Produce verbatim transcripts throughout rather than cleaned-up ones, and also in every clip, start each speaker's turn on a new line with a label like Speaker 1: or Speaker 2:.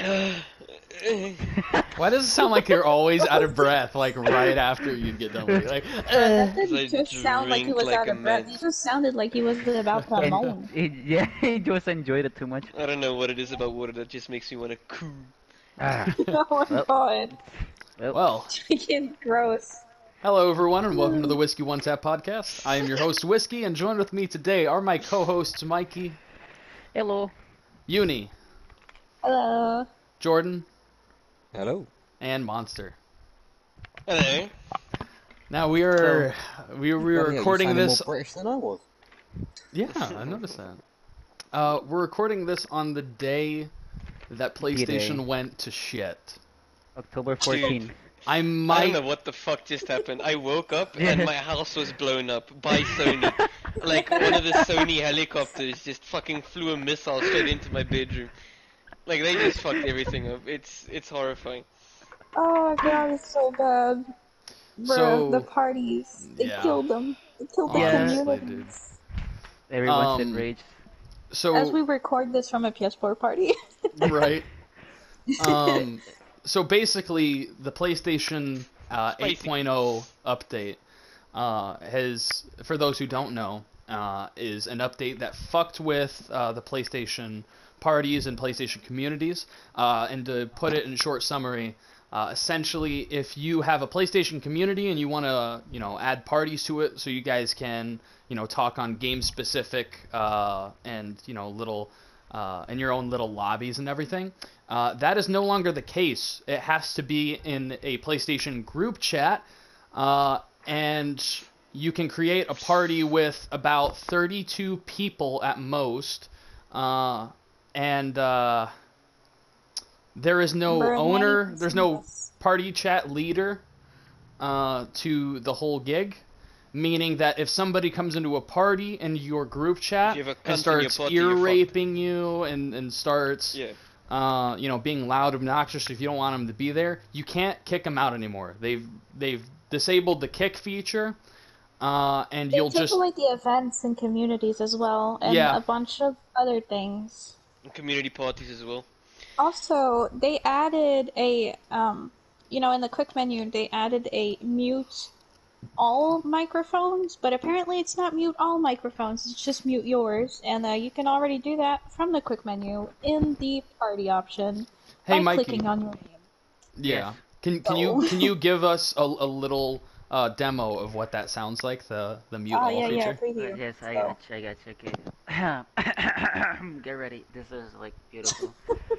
Speaker 1: Why does it sound like you're always out of breath, like right after you get done with it? Like,
Speaker 2: Uh, that
Speaker 1: uh.
Speaker 3: Because
Speaker 2: didn't
Speaker 3: I
Speaker 2: just sound like he
Speaker 3: drink
Speaker 2: was
Speaker 3: like
Speaker 2: out
Speaker 3: a
Speaker 2: of breath. He
Speaker 3: mad.
Speaker 2: just sounded like he was about to
Speaker 4: And
Speaker 2: moan.
Speaker 4: it, yeah, he just enjoyed it too much.
Speaker 3: I don't know what it is about water that just makes me want to coo.
Speaker 4: Ah,
Speaker 2: Oh my
Speaker 4: well,
Speaker 2: god.
Speaker 4: well,
Speaker 1: Well,
Speaker 2: Freaking gross.
Speaker 1: hello everyone, and welcome to the Whiskey One Tap podcast. I am your host, Whiskey, and joined with me today are my co-hosts, Mikey,
Speaker 4: hello.
Speaker 1: Uni,
Speaker 2: Hello.
Speaker 1: Jordan,
Speaker 5: Hello.
Speaker 1: and Monster.
Speaker 3: Hello.
Speaker 1: Now we
Speaker 4: So,
Speaker 1: are we, we are
Speaker 5: Bloody hell, you
Speaker 1: recording
Speaker 5: sounded
Speaker 1: this.
Speaker 5: more British than I was.
Speaker 1: Yeah, I noticed that. Uh, we're recording this on the day that PlayStation
Speaker 4: D-Day.
Speaker 1: went to shit.
Speaker 4: October fourteenth.
Speaker 1: I
Speaker 3: I don't
Speaker 1: might.
Speaker 3: know what the fuck just happened. I woke up
Speaker 4: Yeah.
Speaker 3: and my house was blown up by Sony. Like one of the Sony helicopters just fucking flew a missile straight into my bedroom. Like they just fucked everything up. It's it's horrifying.
Speaker 2: Oh god, it's so bad. Bruh,
Speaker 1: So,
Speaker 2: the parties. They
Speaker 1: yeah.
Speaker 2: killed them. They killed the
Speaker 4: Yeah.
Speaker 1: Honestly,
Speaker 2: community.
Speaker 1: dude.
Speaker 4: Everyone's
Speaker 1: Um,
Speaker 4: enraged.
Speaker 1: So
Speaker 2: As we record this from a P S four party.
Speaker 1: right. Um, so basically, the PlayStation uh,
Speaker 3: Spicy.
Speaker 1: 8.0 update uh, has, for those who don't know, uh, is an update that fucked with uh, the PlayStation parties and PlayStation communities. Uh, and to put it in short summary, uh, essentially, if you have a PlayStation community and you want to, you know, add parties to it, so you guys can, you know, talk on game specific uh, and you know little uh, in your own little lobbies and everything. Uh, that is no longer the case. It has to be in a PlayStation group chat, uh, and you can create a party with about thirty-two people at most, uh, and uh, there is no
Speaker 2: Bruh,
Speaker 1: owner,
Speaker 2: ninety
Speaker 1: there's
Speaker 2: percent
Speaker 1: no
Speaker 2: less.
Speaker 1: party chat leader uh, to the whole gig. Meaning that if somebody comes into a party in your group chat
Speaker 3: If you have a cunt in
Speaker 1: and
Speaker 3: your
Speaker 1: starts
Speaker 3: party,
Speaker 1: ear
Speaker 3: you're fucked.
Speaker 1: raping you and, and starts,
Speaker 3: Yeah.
Speaker 1: uh, you know, being loud, obnoxious if you don't want them to be there, you can't kick them out anymore. They've they've disabled the kick feature, uh, and
Speaker 2: They
Speaker 1: you'll
Speaker 2: took
Speaker 1: just
Speaker 2: away the events and communities as well, and
Speaker 1: Yeah.
Speaker 2: a bunch of other things.
Speaker 3: And community parties as well.
Speaker 2: Also, they added a, um, you know, in the quick menu, they added a mute all microphones, but apparently it's not mute all microphones, it's just mute yours, and uh, you can already do that from the quick menu in the party option
Speaker 1: Hey,
Speaker 2: by
Speaker 1: Mikey.
Speaker 2: clicking on your name.
Speaker 1: yeah.
Speaker 4: Yes.
Speaker 1: Can can
Speaker 2: Oh.
Speaker 1: you can you give us a, a little uh, demo of what that sounds like, the the mute
Speaker 2: Oh,
Speaker 1: all
Speaker 2: yeah, yeah,
Speaker 1: feature?
Speaker 4: Uh,
Speaker 2: preview.
Speaker 4: yes, I
Speaker 2: So-
Speaker 4: got you, I got you, okay. Get ready. This is like beautiful.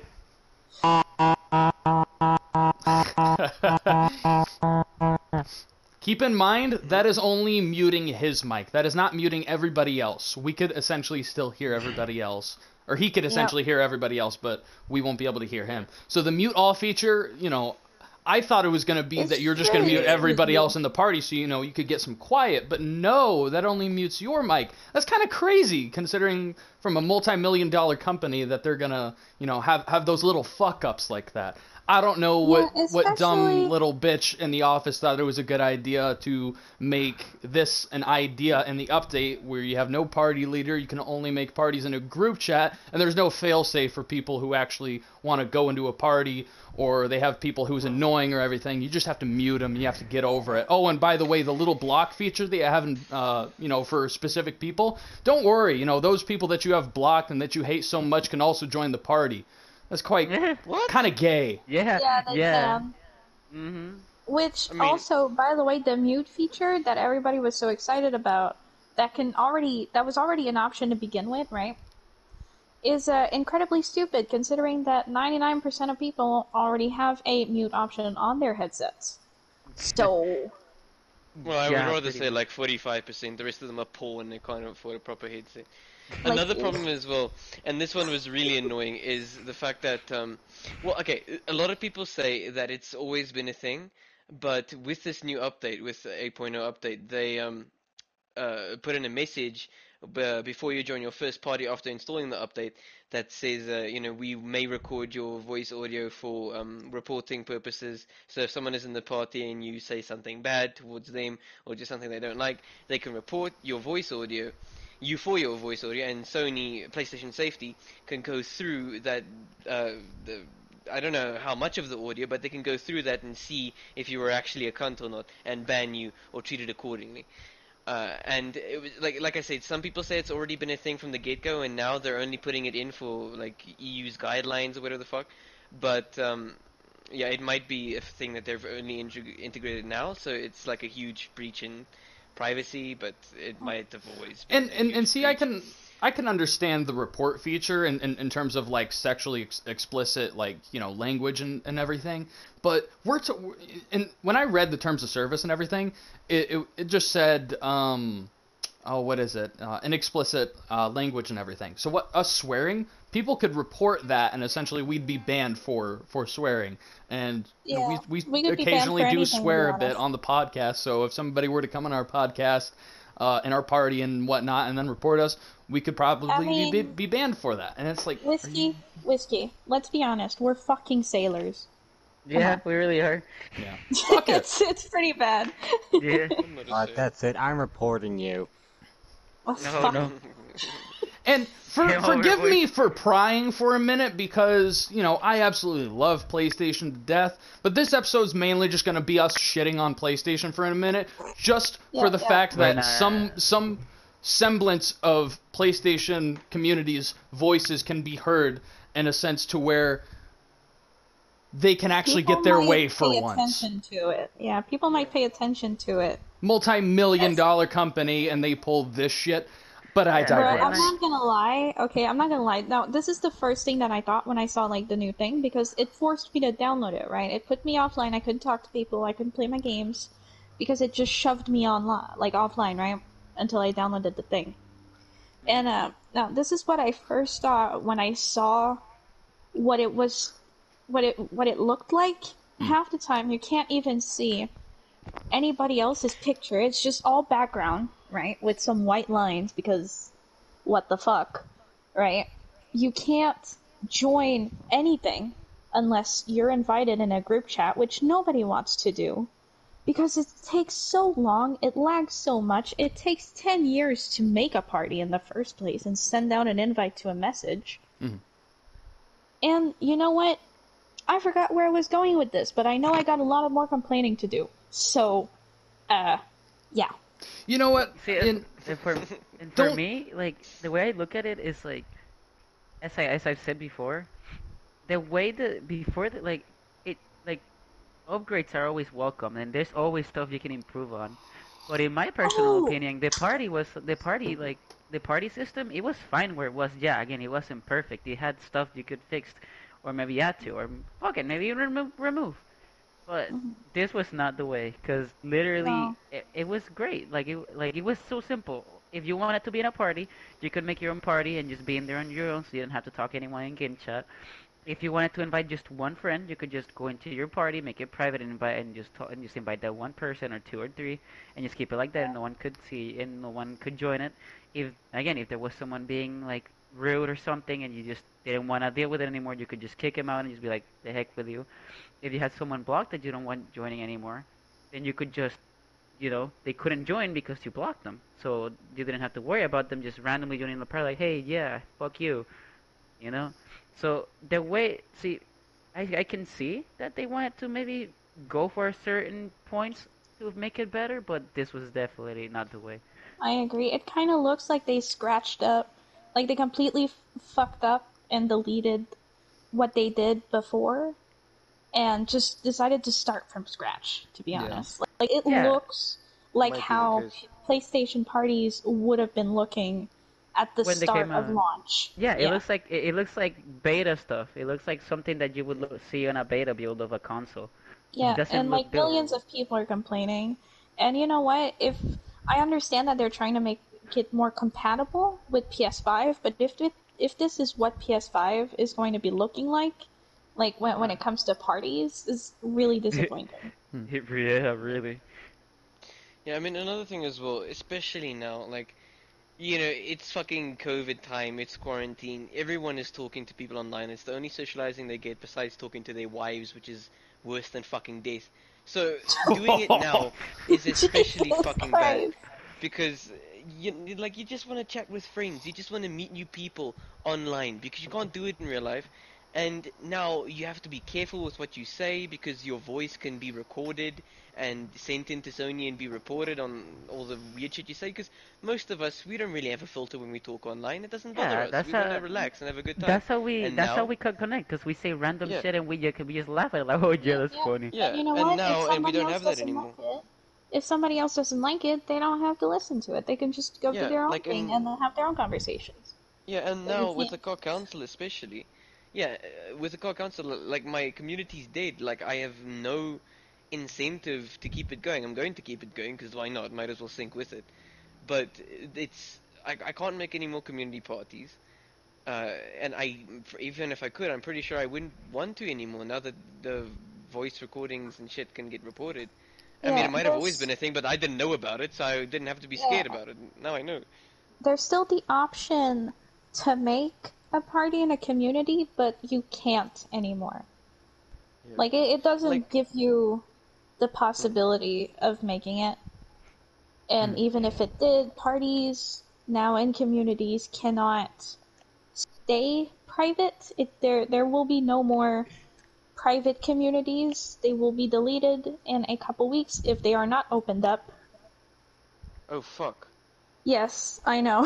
Speaker 1: Keep in mind, that is only muting his mic. That is not muting everybody else. We could essentially still hear everybody else. Or he could essentially hear everybody else, but we won't be able to hear him. So the mute all feature, you know, I thought it was going to be
Speaker 2: It's
Speaker 1: that you're just going to
Speaker 2: very
Speaker 1: mute everybody
Speaker 2: easy.
Speaker 1: else in the party so, you know, you could get some quiet. But no, that only mutes your mic. That's kind of crazy, considering from a multi-million dollar company that they're going to, you know, have, have those little fuck-ups like that. I don't know what,
Speaker 2: Yeah,
Speaker 1: what dumb
Speaker 2: especially-
Speaker 1: little bitch in the office thought it was a good idea to make this an idea in the update where you have no party leader, you can only make parties in a group chat, and there's no failsafe for people who actually want to go into a party, or they have people who's annoying or everything. You just have to mute them, you have to get over it. Oh, and by the way, the little block feature that you have, in, uh, you know, for specific people, don't worry, you know, those people that you have blocked and that you hate so much can also join the party. That's quite
Speaker 3: What?
Speaker 1: kind of gay.
Speaker 4: Yeah,
Speaker 2: Yeah, they
Speaker 4: yeah.
Speaker 2: can.
Speaker 4: Mm-hmm.
Speaker 2: Which
Speaker 3: I mean-
Speaker 2: also, by the way, the mute feature that everybody was so excited about, that can already that was already an option to begin with, right? Is uh, incredibly stupid considering that ninety-nine percent of people already have a mute option on their headsets. So,
Speaker 3: Well, I
Speaker 4: Yeah,
Speaker 3: would rather
Speaker 4: pretty
Speaker 3: say
Speaker 4: much.
Speaker 3: like forty-five percent. The rest of them are poor and they can't afford a proper headset.
Speaker 2: Like,
Speaker 3: Another
Speaker 2: if-
Speaker 3: problem as well, and this one was really annoying, is the fact that, um, well, okay, a lot of people say that it's always been a thing, but with this new update, with the eight point oh update, they um, uh, put in a message b- before you join your first party after installing the update that says, uh, you know, we may record your voice audio for um, reporting purposes. So if someone is in the party and you say something bad towards them or just something they don't like, they can report your voice audio, you for your voice audio, and Sony PlayStation Safety can go through that uh, the I don't know how much of the audio, but they can go through that and see if you were actually a cunt or not, and ban you or treat it accordingly. Uh, and it was, like like I said, some people say it's already been a thing from the get-go, and now they're only putting it in for like E U's guidelines or whatever the fuck. But um, yeah, it might be a thing that they've only integ- integrated now, so it's like a huge breach in privacy, but it might have always been
Speaker 1: And
Speaker 3: a
Speaker 1: and,
Speaker 3: huge
Speaker 1: and see, I
Speaker 3: breach.
Speaker 1: can I can understand the report feature in, in, in terms of like sexually ex- explicit like you know language and, and everything. But we're to, and when I read the terms of service and everything, it it, it just said um oh what is it uh, an explicit uh, language and everything. So what us swearing, people could report that and essentially we'd be banned for for swearing. And you know,
Speaker 2: Yeah,
Speaker 1: we
Speaker 2: we
Speaker 1: we
Speaker 2: could be banned
Speaker 1: occasionally
Speaker 2: for
Speaker 1: do
Speaker 2: anything, to
Speaker 1: swear
Speaker 2: be
Speaker 1: a bit
Speaker 2: honest.
Speaker 1: on the podcast. So if somebody were to come on our podcast uh, in our party and whatnot, and then report us, we could probably
Speaker 2: I
Speaker 1: be,
Speaker 2: mean-
Speaker 1: be be banned for that. And it's like, are you-
Speaker 2: Whiskey, whiskey. Let's be honest, we're fucking sailors.
Speaker 4: Yeah,
Speaker 2: on.
Speaker 4: we really are.
Speaker 1: yeah, fuck it.
Speaker 2: it's it's pretty bad.
Speaker 4: Yeah.
Speaker 3: I'm not a
Speaker 5: Alright,
Speaker 3: sailor.
Speaker 5: that's it. I'm reporting you.
Speaker 2: Oh,
Speaker 4: No,
Speaker 2: fuck.
Speaker 4: no.
Speaker 1: And for,
Speaker 4: Game over,
Speaker 1: forgive
Speaker 4: boys.
Speaker 1: me for prying for a minute because, you know, I absolutely love PlayStation to death, but this episode's mainly just going to be us shitting on PlayStation for a minute, just for
Speaker 2: Yeah,
Speaker 1: the
Speaker 2: yeah.
Speaker 1: fact that
Speaker 4: When, uh,
Speaker 1: some some semblance of PlayStation community's voices can be heard in a sense to where they can actually
Speaker 2: People
Speaker 1: get their
Speaker 2: might
Speaker 1: way for
Speaker 2: pay
Speaker 1: once.
Speaker 2: attention to it. Yeah, people might pay attention to it.
Speaker 1: Multi-million dollar company and they pulled this shit, but I
Speaker 4: Yeah,
Speaker 2: Bro,
Speaker 1: digress.
Speaker 2: I'm not gonna lie. Okay, I'm not gonna lie. Now, this is the first thing that I thought when I saw like the new thing because it forced me to download it. Right? It put me offline. I couldn't talk to people. I couldn't play my games because it just shoved me online, like offline, right? Until I downloaded the thing. And uh, now this is what I first saw when I saw what it was, what it what it looked like. Half the time, you can't even see anybody else's picture. It's just all background, right? With some white lines because what the fuck, right? You can't join anything unless you're invited in a group chat, which nobody wants to do because it takes so long, it lags so much. It takes ten years to make a party in the first place and send out an invite to a message.
Speaker 1: Mhm.
Speaker 2: And you know what? I forgot where I was going with this, but I know I got a lot of more complaining to do. So, uh, yeah.
Speaker 1: You know what?
Speaker 4: See,
Speaker 1: In-
Speaker 4: if, if for and for
Speaker 1: Don't-
Speaker 4: me, like the way I look at it is like, as I as I've said before, the way that before that like it like upgrades are always welcome, and there's always stuff you can improve on. But in my personal
Speaker 2: Oh!
Speaker 4: opinion, the party was the party like the party system. It was fine where it was. Yeah, again, it wasn't perfect. It had stuff you could fix, or maybe add to, or fuck it, maybe even remove remove. But this was not the way, because literally
Speaker 2: No.
Speaker 4: it, it was great. Like it like it was so simple. If you wanted to be in a party, you could make your own party and just be in there on your own, so you didn't have to talk to anyone in game chat. If you wanted to invite just one friend, you could just go into your party, make it private, and invite and just talk, and just invite that one person or two or three, and just keep it like that, and no one could see and no one could join it. If again, if there was someone being like rude or something, and you just didn't want to deal with it anymore, you could just kick him out and just be like, "The heck with you." If you had someone blocked that you don't want joining anymore, then you could just, you know, they couldn't join because you blocked them, so you didn't have to worry about them just randomly joining the party. Like, hey, yeah, fuck you, you know. So the way, see, I I can see that they wanted to maybe go for certain points to make it better, but this was definitely not the way.
Speaker 2: I agree. It kind of looks like they scratched up, like they completely f- fucked up and deleted what they did before, and just decided to start from scratch. To be
Speaker 1: Yeah.
Speaker 2: honest, like, like it
Speaker 4: Yeah.
Speaker 2: looks like
Speaker 3: Might be the
Speaker 2: how
Speaker 3: case.
Speaker 2: PlayStation parties would have been looking at the
Speaker 4: When they
Speaker 2: start
Speaker 4: came
Speaker 2: of
Speaker 4: out.
Speaker 2: launch.
Speaker 4: Yeah, it looks like it, it looks like beta stuff. It looks like something that you would look, see on a beta build of a console.
Speaker 2: Yeah,
Speaker 4: doesn't
Speaker 2: and
Speaker 4: look
Speaker 2: like
Speaker 4: built.
Speaker 2: millions of people are complaining. And you know what? If I understand that they're trying to make it more compatible with P S five, but if it, if this is what P S five is going to be looking like, like when when it comes to parties, is really disappointing.
Speaker 4: Yeah, really.
Speaker 3: Yeah, I mean another thing as well, especially now, like, you know, it's fucking COVID time, it's quarantine, everyone is talking to people online, it's the only socializing they get besides talking to their wives, which is worse than fucking death. So, doing it now is especially
Speaker 2: Jesus
Speaker 3: fucking
Speaker 2: Christ.
Speaker 3: bad, because, you, like, you just want to chat with friends, you just want to meet new people online, because you can't do it in real life, and now you have to be careful with what you say because your voice can be recorded and sent into Sony and be reported on all the weird shit you say. Because most of us, we don't really have a filter when we talk online. It doesn't bother
Speaker 4: Yeah,
Speaker 3: us.
Speaker 4: that's
Speaker 3: We want to
Speaker 4: how
Speaker 3: relax and have a good time.
Speaker 4: that's how we
Speaker 3: And
Speaker 4: that's how
Speaker 3: now,
Speaker 4: we can connect because we say random
Speaker 3: yeah,
Speaker 4: shit and we just, we just laugh at it like, oh yeah,
Speaker 2: Yeah,
Speaker 4: that's
Speaker 2: yeah.
Speaker 4: funny.
Speaker 3: yeah,
Speaker 2: And you know
Speaker 3: and
Speaker 2: what? If
Speaker 3: now, and we
Speaker 2: somebody
Speaker 3: don't
Speaker 2: else
Speaker 3: have that
Speaker 2: doesn't like
Speaker 3: anymore.
Speaker 2: it, if somebody else doesn't like it, they don't have to listen to it. They can just go do
Speaker 3: Yeah,
Speaker 2: their own
Speaker 3: like
Speaker 2: thing
Speaker 3: in
Speaker 2: and they'll have their own conversations.
Speaker 3: Yeah, and
Speaker 2: But you
Speaker 3: now with
Speaker 2: can't.
Speaker 3: the core council especially, yeah, uh, with the core council, like my community's dead. Like I have no incentive to keep it going. I'm going to keep it going because why not? Might as well sync with it. But it's I I can't make any more community parties. Uh, and I even if I could, I'm pretty sure I wouldn't want to anymore now that the voice recordings and shit can get reported. I mean,
Speaker 2: Yeah,
Speaker 3: it might have always
Speaker 2: there's
Speaker 3: been a thing, but I didn't know about it, so I didn't have to be
Speaker 2: yeah,
Speaker 3: scared about it. Now I know.
Speaker 2: there's still the option to make a party in a community, but you can't anymore.
Speaker 3: Yeah.
Speaker 2: Like it, it
Speaker 3: Like,
Speaker 2: doesn't give you the
Speaker 3: hmm,
Speaker 2: possibility of making it. And
Speaker 4: Hmm.
Speaker 2: even if it did, parties now in communities cannot stay private. It there there will be no more private communities. They will be deleted in a couple weeks if they are not opened up.
Speaker 3: oh fuck,
Speaker 2: Yes, I know.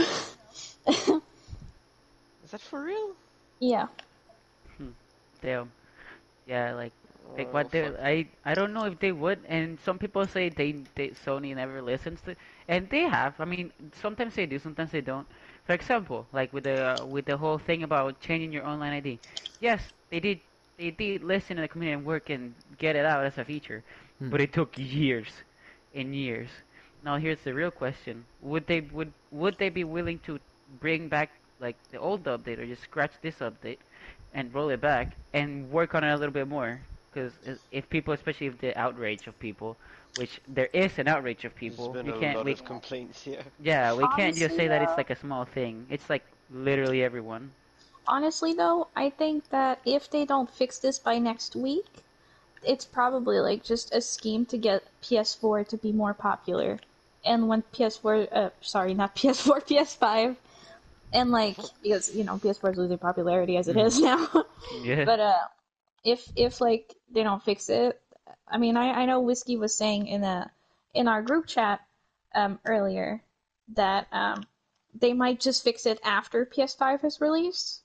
Speaker 3: is that for real?
Speaker 2: Yeah.
Speaker 4: Hmm. Damn. Yeah, like like
Speaker 3: Oh
Speaker 4: what they
Speaker 3: fuck.
Speaker 4: I I don't know if they would, and some people say they, they Sony never listens to, and they have. I mean, sometimes they do, sometimes they don't. For example, like with the with the whole thing about changing your online I D. Yes, they did they did listen to the community and work and get it out as a feature,
Speaker 1: Hmm.
Speaker 4: but it took years and years. Now here's the real question: Would they would would they be willing to bring back like the old update or just scratch this update and roll it back and work on it a little bit more? Because if people, especially if the outrage of people, which there is an outrage of
Speaker 3: There's
Speaker 4: people,
Speaker 3: been
Speaker 4: we
Speaker 3: a
Speaker 4: can't
Speaker 3: lot
Speaker 4: we
Speaker 3: of complaints here.
Speaker 4: yeah we can't just
Speaker 2: Honestly
Speaker 4: say that it's
Speaker 2: though,
Speaker 4: like a small thing. It's like literally everyone.
Speaker 2: honestly though, I think that if they don't fix this by next week, it's probably like just a scheme to get P S four to be more popular. And when P S four, uh, sorry, not P S four, P S five, and like because you know P S four is losing popularity as it
Speaker 1: Hmm.
Speaker 2: is now.
Speaker 4: Yeah.
Speaker 2: But uh, if if like they don't fix it, I mean, I I know Whiskey was saying in a in our group chat um earlier that um they might just fix it after P S five is released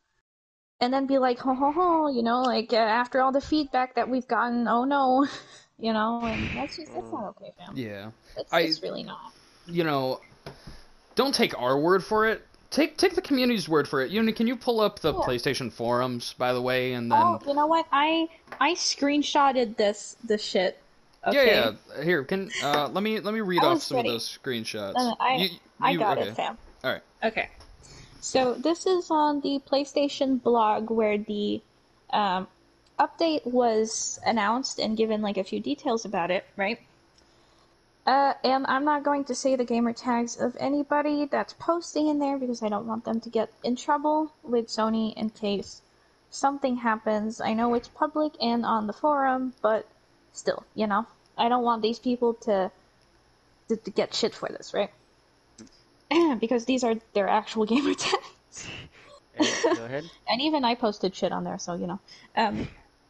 Speaker 2: and then be like, ho ho ho, you know, like uh, after all the feedback that we've gotten, oh no, you know, and that's just that's
Speaker 3: Mm.
Speaker 2: not okay, fam.
Speaker 1: Yeah.
Speaker 2: It's
Speaker 1: I,
Speaker 2: it's really not.
Speaker 1: you know, don't take our word for it. Take take the community's word for it. You know, can you pull up the
Speaker 2: Yeah.
Speaker 1: PlayStation forums, by the way, and
Speaker 2: Oh,
Speaker 1: then
Speaker 2: you know what? I I screenshotted this this shit.
Speaker 1: yeah,
Speaker 2: Okay,
Speaker 1: yeah. Here, can uh, let me let me read
Speaker 2: I
Speaker 1: off
Speaker 2: was
Speaker 1: some
Speaker 2: ready.
Speaker 1: of those screenshots.
Speaker 2: No, no, I
Speaker 1: You
Speaker 2: I
Speaker 1: you
Speaker 2: got
Speaker 1: okay?
Speaker 2: it, fam.
Speaker 1: All right.
Speaker 2: Okay. So this is on the PlayStation blog where the um, update was announced and given like a few details about it, right? Uh, and I'm not going to say the gamer tags of anybody that's posting in there because I don't want them to get in trouble with Sony in case something happens. I know it's public and on the forum, but still, you know, I don't want these people to to, to get shit for this, right? Because these are their actual gamer tags.
Speaker 4: Alright, go ahead.
Speaker 2: And even I posted shit on there, so you know. Um,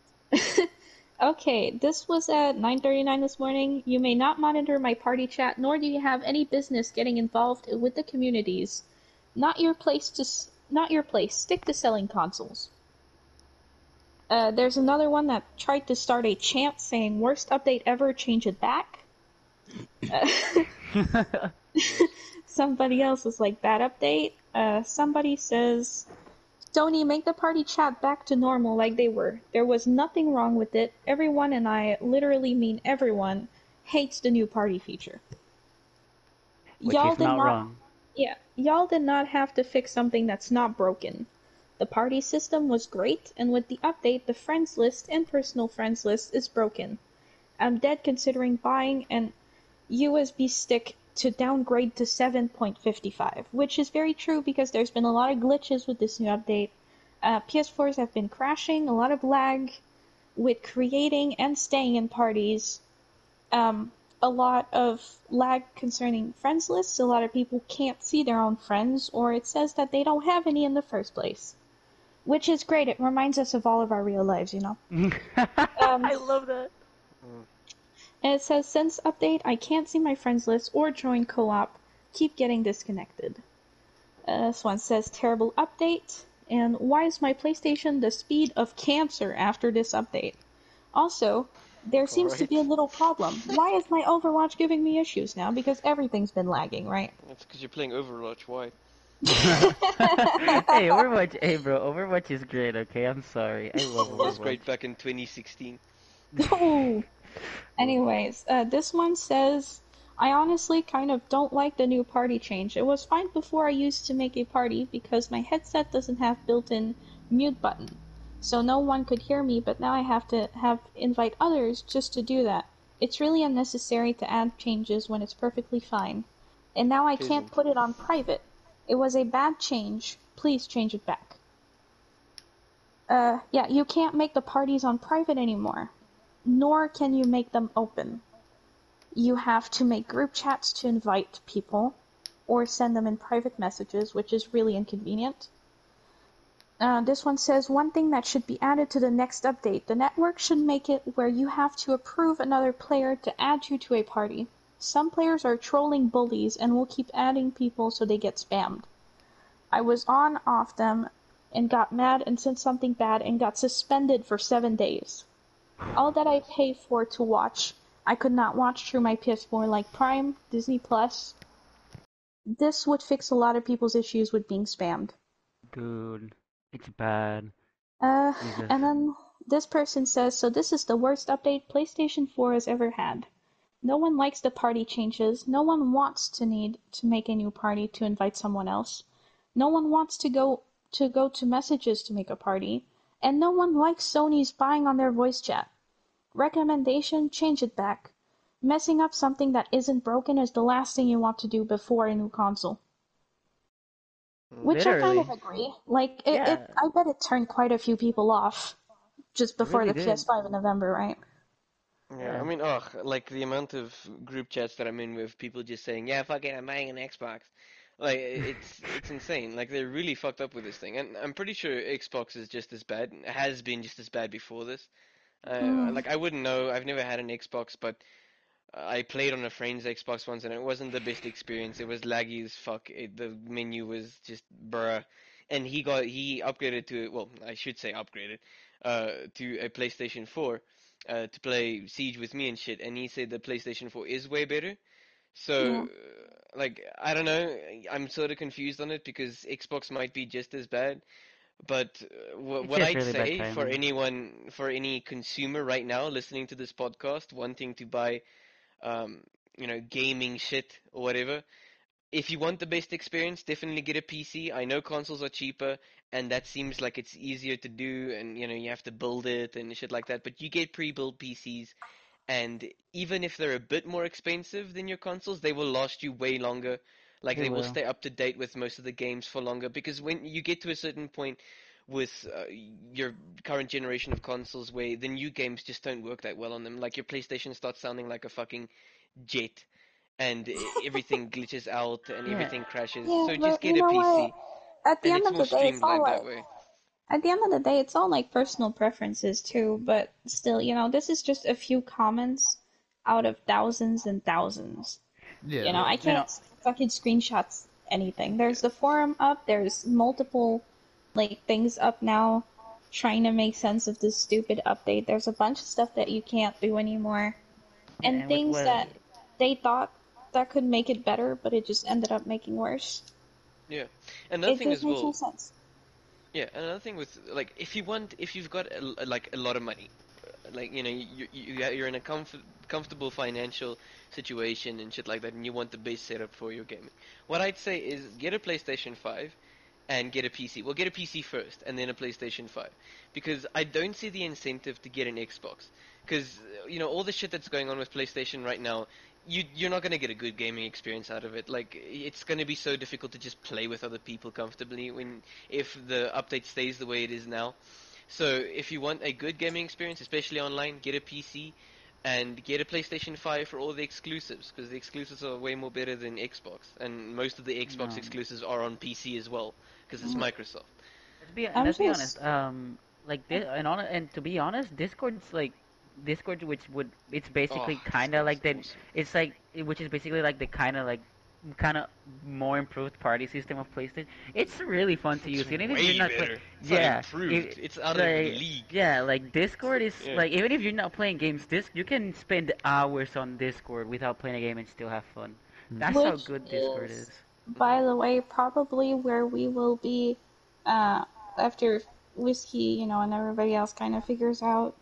Speaker 2: okay, this was at nine thirty-nine this morning. You may not monitor my party chat, nor do you have any business getting involved with the communities. Not your place to. S- not your place. Stick to selling consoles. Uh, there's another one that tried to start a chant saying "worst update ever, change it back." Uh, somebody else is like bad update. Uh, somebody says Sony, make the party chat back to normal like they were. There was nothing wrong with it. Everyone, and I literally mean everyone, hates the new party feature.
Speaker 4: Which
Speaker 2: Y'all
Speaker 4: is
Speaker 2: did
Speaker 4: not
Speaker 2: not,
Speaker 4: wrong.
Speaker 2: yeah, y'all did not have to fix something that's not broken. The party system was great, and with the update, the friends list and personal friends list is broken. I'm dead considering buying an U S B stick to downgrade to seven point five five, which is very true because there's been a lot of glitches with this new update. Uh, P S fours have been crashing, a lot of lag with creating and staying in parties, um, a lot of lag concerning friends lists. A lot of people can't see their own friends, or it says that they don't have any in the first place. which is great. It reminds us of all of our real lives, you know.
Speaker 4: I love that.
Speaker 2: And it says, since update, I can't see my friends list or join co-op. Keep getting disconnected. Uh, this one says, terrible update. And why is my PlayStation the speed of cancer after this update? Also, there seems to
Speaker 3: Alright.
Speaker 2: be a little problem. Why is my Overwatch giving me issues now? Because everything's been lagging, right?
Speaker 3: That's because you're playing Overwatch. Why?
Speaker 4: Hey, Overwatch, hey bro, Overwatch is great, okay? I'm sorry. I love
Speaker 3: It was
Speaker 4: Overwatch.
Speaker 3: great back in twenty sixteen.
Speaker 2: No. Anyways, uh, this one says, I honestly kind of don't like the new party change. It was fine before I used to make a party because my headset doesn't have built-in mute button. So no one could hear me, but now I have to have invite others just to do that. It's really unnecessary to add changes when it's perfectly fine. And now I can't
Speaker 3: Isn't.
Speaker 2: put it on private. It was a bad change. Please change it back. Uh, yeah, you can't make the parties on private anymore. Nor can you make them open. You have to make group chats to invite people, or send them in private messages, which is really inconvenient. Uh, this one says, one thing that should be added to the next update. The network should make it where you have to approve another player to add you to a party. Some players are trolling bullies and will keep adding people so they get spammed. I was on off them and got mad and said something bad and got suspended for seven days. All that I pay for to watch, I could not watch through my P S four like Prime, Disney Plus. This would fix a lot of people's issues with being spammed.
Speaker 4: Dude, it's bad.
Speaker 2: Uh,
Speaker 4: Jesus.
Speaker 2: and then this person says, so this is the worst update PlayStation four has ever had. No one likes the party changes. No one wants to need to make a new party to invite someone else. No one wants to go to go to messages to make a party. And no one likes Sony spying on their voice chat. Recommendation, change it back. Messing up something that isn't broken is the last thing you want to do before a new console. Which I kind of
Speaker 4: Literally.
Speaker 2: agree. Like, it,
Speaker 4: Yeah.
Speaker 2: it, I bet it turned quite a few people off just before
Speaker 4: Really
Speaker 2: the
Speaker 4: did.
Speaker 2: P S five in November, right?
Speaker 3: Yeah,
Speaker 4: Yeah.
Speaker 3: I mean, ugh, like the amount of group chats that I'm in with people just saying, "Yeah, fuck it, I'm buying an Xbox." Like i- it's it's insane. Like they're really fucked up with this thing, and I'm pretty sure Xbox is just as bad, has been just as bad before this. Uh,
Speaker 2: Mm.
Speaker 3: like I wouldn't know. I've never had an Xbox, but uh, I played on a friend's Xbox once, and it wasn't the best experience. It was laggy as fuck. It, the menu was just bruh. And he got he upgraded to well, I should say upgraded, uh, to a PlayStation four, uh, to play Siege with me and shit. And he said the PlayStation four is way better. So,
Speaker 2: Yeah.
Speaker 3: uh, like, I don't know. I'm sort of confused on it because Xbox might be just as bad. But uh, wh-
Speaker 4: It's
Speaker 3: what
Speaker 4: just
Speaker 3: I'd
Speaker 4: really bad
Speaker 3: say for
Speaker 4: timing.
Speaker 3: anyone, for any consumer right now listening to this podcast, wanting to buy um, you know, gaming shit or whatever. If you want the best experience, definitely get a P C. I know consoles are cheaper, and that seems like it's easier to do, and you know you have to build it and shit like that. But you get pre-built P Cs, and even if they're a bit more expensive than your consoles, they will last you way longer. Like
Speaker 4: They
Speaker 3: they will
Speaker 4: will.
Speaker 3: stay up to date with most of the games for longer. Because when you get to a certain point with uh, your current generation of consoles, where the new games just don't work that well on them, like your PlayStation starts sounding like a fucking jet, and everything glitches out and
Speaker 4: Yeah.
Speaker 3: everything crashes.
Speaker 2: Yeah,
Speaker 3: So just
Speaker 2: but you
Speaker 3: get a
Speaker 2: know what?
Speaker 3: P C,
Speaker 2: At the
Speaker 3: and
Speaker 2: end
Speaker 3: it's
Speaker 2: of
Speaker 3: more
Speaker 2: the day, it's all
Speaker 3: streamlined that
Speaker 2: like,
Speaker 3: way.
Speaker 2: at the end of the day, it's all like personal preferences too, but still, you know, this is just a few comments out of thousands and thousands. You know,
Speaker 1: Yeah.
Speaker 3: Yeah,
Speaker 2: I
Speaker 4: You know,
Speaker 2: can't fucking screenshots anything. There's the forum up, there's multiple, like, things up now trying to make sense of this stupid update. There's a bunch of stuff that you can't do anymore,
Speaker 4: yeah,
Speaker 2: and
Speaker 4: and what
Speaker 2: things
Speaker 4: was
Speaker 2: that they thought that could make it better, but it just ended up making worse.
Speaker 3: yeah. Another
Speaker 2: It
Speaker 3: thing
Speaker 2: just
Speaker 3: as
Speaker 2: makes no
Speaker 3: well.
Speaker 2: sense.
Speaker 3: Yeah, another thing with like if you want, if you've got a, like a lot of money, like you know you, you you're in a comf- comfortable financial situation and shit like that, and you want the best setup for your gaming. What I'd say is get a PlayStation five and get a P C. Well, get a P C first and then a PlayStation five, because I don't see the incentive to get an Xbox. Because you know all the shit that's going on with PlayStation right now, you you're not gonna get a good gaming experience out of it. Like it's gonna be so difficult to just play with other people comfortably when if the update stays the way it is now. So if you want a good gaming experience, especially online, get a P C and get a PlayStation five for all the exclusives, because the exclusives are way more better than Xbox, and most of the Xbox
Speaker 4: um,
Speaker 3: exclusives are on P C as well, because it's
Speaker 2: Mm.
Speaker 3: Microsoft.
Speaker 4: Let's be
Speaker 2: I'm
Speaker 4: let's be
Speaker 2: just
Speaker 4: honest. Um, like this, and on and to be honest, Discord's like Discord, which would it's
Speaker 3: Oh,
Speaker 4: basically kind of
Speaker 3: Discord's
Speaker 4: like that.
Speaker 3: awesome.
Speaker 4: It's like which is basically like the kind of like kind of more improved party system of PlayStation. It's really fun to
Speaker 3: It's
Speaker 4: use, even if you're
Speaker 3: way
Speaker 4: not playing.
Speaker 3: better. It's not
Speaker 4: Yeah,
Speaker 3: improved.
Speaker 4: it,
Speaker 3: It's out of
Speaker 4: like
Speaker 3: league.
Speaker 4: yeah, like Discord is
Speaker 3: Yeah.
Speaker 4: like even if you're not playing games, this you can spend hours on Discord without playing a game and still have fun. That's how
Speaker 2: which
Speaker 4: good Discord is.
Speaker 2: is, by the way, probably where we will be uh, after Whiskey, you know, and everybody else kind of figures out,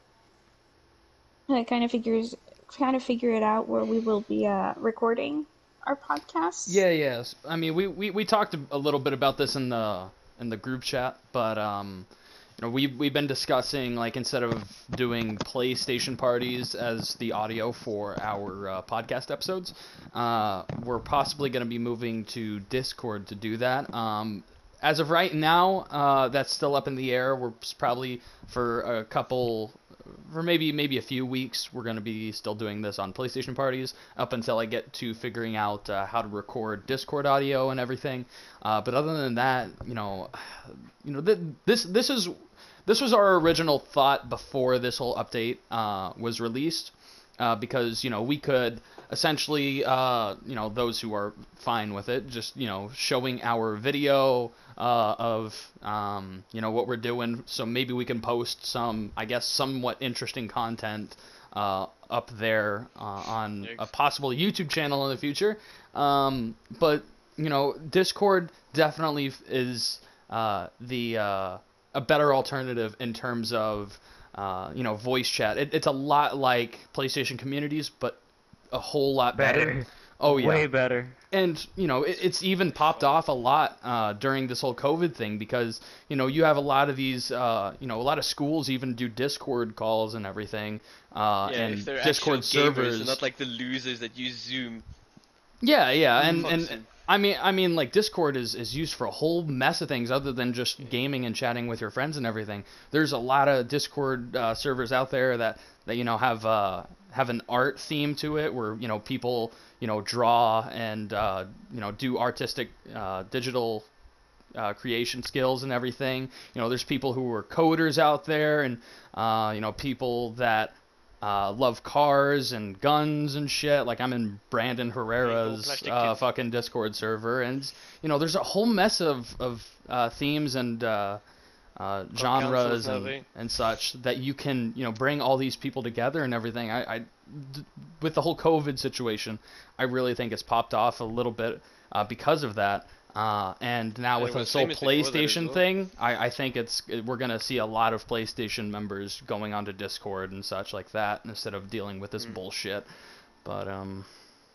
Speaker 2: uh, kind of figures, kind of figure it out where we will be uh, recording our podcasts.
Speaker 1: Yeah, yes. I mean, we, we, we talked a little bit about this in the in the group chat, but um, you know, we we've been discussing like instead of doing PlayStation parties as the audio for our uh, podcast episodes, uh, we're possibly going to be moving to Discord to do that. Um, as of right now, uh, that's still up in the air. We're probably for a couple. For maybe maybe a few weeks, we're going to be still doing this on PlayStation parties up until I get to figuring out uh, how to record Discord audio and everything. Uh, but other than that, you know, you know, th- this this is this was our original thought before this whole update uh, was released, uh, because you know we could essentially, uh, you know, those who are fine with it, just you know, showing our video uh, of um, you know what we're doing. So maybe we can post some, I guess, somewhat interesting content uh, up there uh, on a possible YouTube channel in the future. Um, but you know, Discord definitely is uh, the uh, a better alternative in terms of uh, you know voice chat. It, it's a lot like PlayStation Communities, but a whole lot better.
Speaker 4: Better.
Speaker 1: Oh yeah,
Speaker 4: Way better.
Speaker 1: and you know it, it's even popped off a lot uh, during this whole COVID thing because you know you have a lot of these uh, you know a lot of schools even do Discord calls and everything uh,
Speaker 3: Yeah,
Speaker 1: and
Speaker 3: if they're
Speaker 1: Discord
Speaker 3: actual gamers
Speaker 1: servers.
Speaker 3: and not like the losers that use Zoom.
Speaker 1: Yeah, yeah, and
Speaker 3: Fuck
Speaker 1: and
Speaker 3: Zoom.
Speaker 1: I mean I mean like Discord is is used for a whole mess of things other than just gaming and chatting with your friends and everything. There's a lot of Discord uh, servers out there that that you know have uh, have an art theme to it where you know people you know draw and uh, you know do artistic uh, digital uh, creation skills and everything. You know, there's people who are coders out there, and uh, you know, people that uh, love cars and guns and shit. Like I'm in Brandon Herrera's
Speaker 3: plastic
Speaker 1: uh,
Speaker 3: kids.
Speaker 1: fucking Discord server, and you know, there's a whole mess of of uh, themes and uh, uh, genres
Speaker 3: councils now,
Speaker 1: and,
Speaker 3: eh?
Speaker 1: and such that you can you know bring all these people together and everything. I, I d- with the whole COVID situation, I really think it's popped off a little bit uh, because of that. Uh, and now
Speaker 3: And
Speaker 1: with
Speaker 3: it was
Speaker 1: this whole
Speaker 3: famous before that as
Speaker 1: PlayStation
Speaker 3: well.
Speaker 1: thing, I, I think it's we're gonna see a lot of PlayStation members going onto Discord and such like that instead of dealing with this
Speaker 3: Mm.
Speaker 1: bullshit. But um,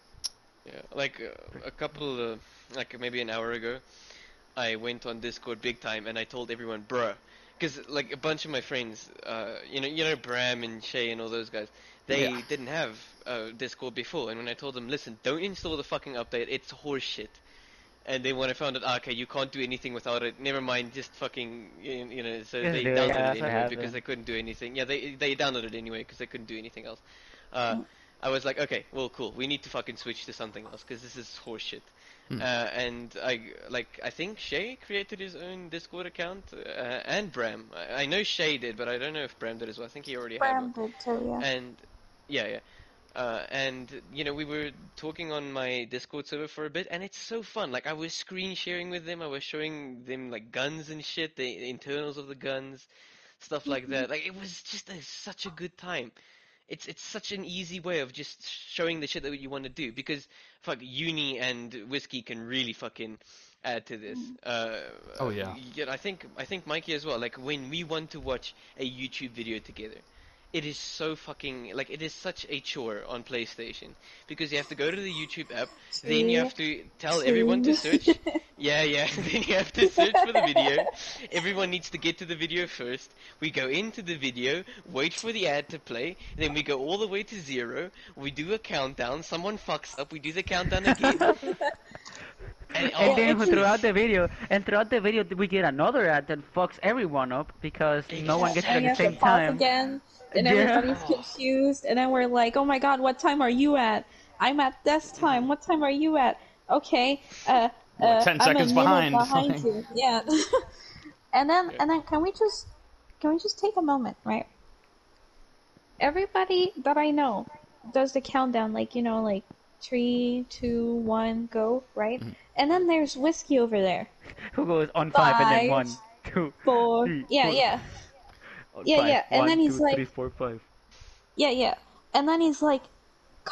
Speaker 3: Yeah, like uh, a couple, uh, like maybe an hour ago, I went on Discord big time and I told everyone, bruh, because like a bunch of my friends, uh, you know, you know Bram and Shay and all those guys, they
Speaker 1: Yeah.
Speaker 3: didn't have uh, Discord before, and when I told them, listen, don't install the fucking update, it's horseshit. And then when I found out, ah, okay, you can't do anything without it. Never mind, just fucking, you you know. So
Speaker 4: Just
Speaker 3: they
Speaker 4: do it,
Speaker 3: downloaded
Speaker 4: yeah,
Speaker 3: it
Speaker 4: that's what
Speaker 3: anyway because
Speaker 4: happened.
Speaker 3: they couldn't do anything. Yeah, they they downloaded it anyway because they couldn't do anything else. Uh, I was like, okay, well, cool. We need to fucking switch to something else because this is horseshit.
Speaker 1: Hmm.
Speaker 3: Uh, and I like, I think Shay created his own Discord account, uh, and Bram. I, I know Shay did, but I don't know if Bram did as well. I think he already had one.
Speaker 2: Bram did too, yeah.
Speaker 3: And yeah, yeah. Uh, and you know, we were talking on my Discord server for a bit, and it's so fun. Like I was screen sharing with them, I was showing them like guns and shit, the internals of the guns, stuff like that. Like it was just a, such a good time. It's it's such an easy way of just showing the shit that you want to do because fuck uni and whiskey can really fucking add to this. Uh,
Speaker 1: Oh, yeah.
Speaker 3: I think I think Mikey as well. Like when we want to watch a YouTube video together. It is so fucking, like, it is such a chore on PlayStation. Because you have to go to the YouTube app, then you have to tell everyone to search. Yeah, yeah, then you have to search for the video. Everyone needs to get to the video first. We go into the video, wait for the ad to play, then we go all the way to zero. We do a countdown, someone fucks up, we do the countdown again. And, oh,
Speaker 4: And then
Speaker 3: it's-
Speaker 4: throughout the video, and throughout the video, we get another ad that fucks everyone up because no one gets it
Speaker 2: and
Speaker 4: at
Speaker 2: you
Speaker 4: the
Speaker 2: have to
Speaker 4: same
Speaker 2: pause
Speaker 4: time.
Speaker 2: again, and
Speaker 4: Yeah.
Speaker 2: everybody's confused, and then we're like, "Oh my god, what time are you at? I'm at this time. What time are you at? Okay, uh,
Speaker 1: We're
Speaker 2: uh,
Speaker 1: ten
Speaker 2: I'm
Speaker 1: seconds
Speaker 2: a minute
Speaker 1: behind."
Speaker 2: behind you." Yeah. And then,
Speaker 3: Yeah.
Speaker 2: and then, can we just, can we just take a moment, right? Everybody that I know does the countdown, like you know, like three, two, one, go, right?
Speaker 1: Mhm.
Speaker 2: And then there's Whiskey over there.
Speaker 4: Who goes on five, and then
Speaker 2: Five,
Speaker 4: one, two,
Speaker 2: four,
Speaker 4: three,
Speaker 2: yeah,
Speaker 4: four.
Speaker 2: yeah,
Speaker 4: On
Speaker 2: yeah,
Speaker 4: five,
Speaker 2: yeah. And
Speaker 4: one,
Speaker 2: then he's
Speaker 4: two,
Speaker 2: like,
Speaker 4: three, four, five.
Speaker 2: yeah, yeah. And then he's like, go,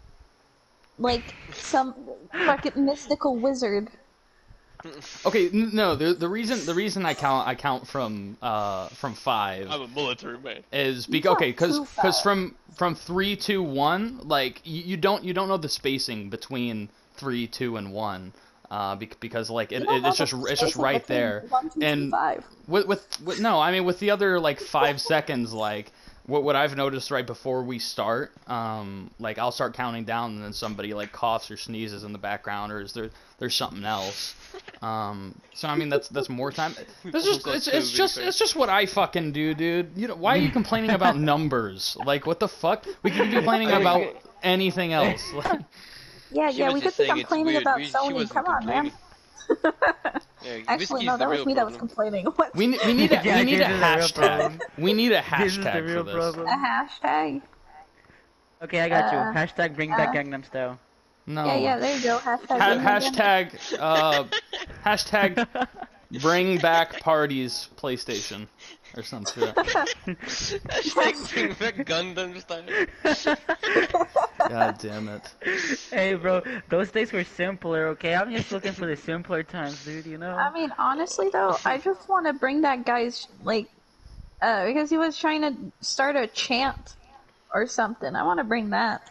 Speaker 2: like some fucking mystical wizard.
Speaker 1: Okay, n- no, the the reason the reason I count I count from uh from five
Speaker 3: I'm a military man.
Speaker 1: is
Speaker 2: You
Speaker 1: because
Speaker 2: count
Speaker 1: okay, because
Speaker 2: too
Speaker 1: because
Speaker 2: fast.
Speaker 1: from from three, two, one, like you, you don't you don't know the spacing between three, two, and one, uh, bec- because like it,
Speaker 2: You don't
Speaker 1: it
Speaker 2: know
Speaker 1: it's
Speaker 2: the
Speaker 1: just it's just
Speaker 2: spacing
Speaker 1: right
Speaker 2: between
Speaker 1: there,
Speaker 2: One, two, three,
Speaker 1: and
Speaker 2: five.
Speaker 1: with, with with no, I mean with the other like five seconds, like what what I've noticed right before we start, um, like I'll start counting down and then somebody like coughs or sneezes in the background, or is there there's something else. Um, so I mean that's that's more time. That's just
Speaker 3: Almost
Speaker 1: it's,
Speaker 3: got
Speaker 1: it's
Speaker 3: COVID
Speaker 1: just
Speaker 3: effect.
Speaker 1: it's just what I fucking do, dude. You know why are you complaining about numbers? Like what the fuck? We could be complaining
Speaker 3: I mean,
Speaker 1: about anything else. Like,
Speaker 2: Yeah,
Speaker 3: She
Speaker 2: yeah,
Speaker 3: was
Speaker 2: we
Speaker 3: just
Speaker 2: could be
Speaker 3: saying it's
Speaker 2: complaining
Speaker 3: weird.
Speaker 2: about
Speaker 3: We- she
Speaker 2: Sony.
Speaker 3: wasn't
Speaker 2: Come on, man.
Speaker 3: Yeah,
Speaker 2: Actually,
Speaker 3: whiskey's
Speaker 2: no,
Speaker 3: the
Speaker 2: that was
Speaker 3: real
Speaker 2: me that was
Speaker 3: problem.
Speaker 2: complaining. What?
Speaker 1: we ne- we need a
Speaker 4: Yeah,
Speaker 1: we need a
Speaker 4: this is the real
Speaker 1: hashtag.
Speaker 4: problem.
Speaker 1: We need a
Speaker 4: This is the
Speaker 1: hashtag
Speaker 4: real
Speaker 1: for this.
Speaker 4: problem.
Speaker 2: A hashtag.
Speaker 4: Okay, I got you.
Speaker 2: Uh,
Speaker 4: Hashtag bring back
Speaker 2: uh,
Speaker 4: Gangnam Style.
Speaker 1: No.
Speaker 2: Yeah, yeah, there you go. Hashtag.
Speaker 1: Ha-
Speaker 2: bring it in.
Speaker 1: hashtag uh hashtag bring back parties PlayStation or some shit.
Speaker 3: Hashtag bring back Gundam style.
Speaker 1: God damn it.
Speaker 4: Hey, bro, those days were simpler, okay? I'm just looking for the simpler times, dude, you know?
Speaker 2: I mean, honestly though, I just want to bring that guy's like, uh, because he was trying to start a chant or something. I want to bring that.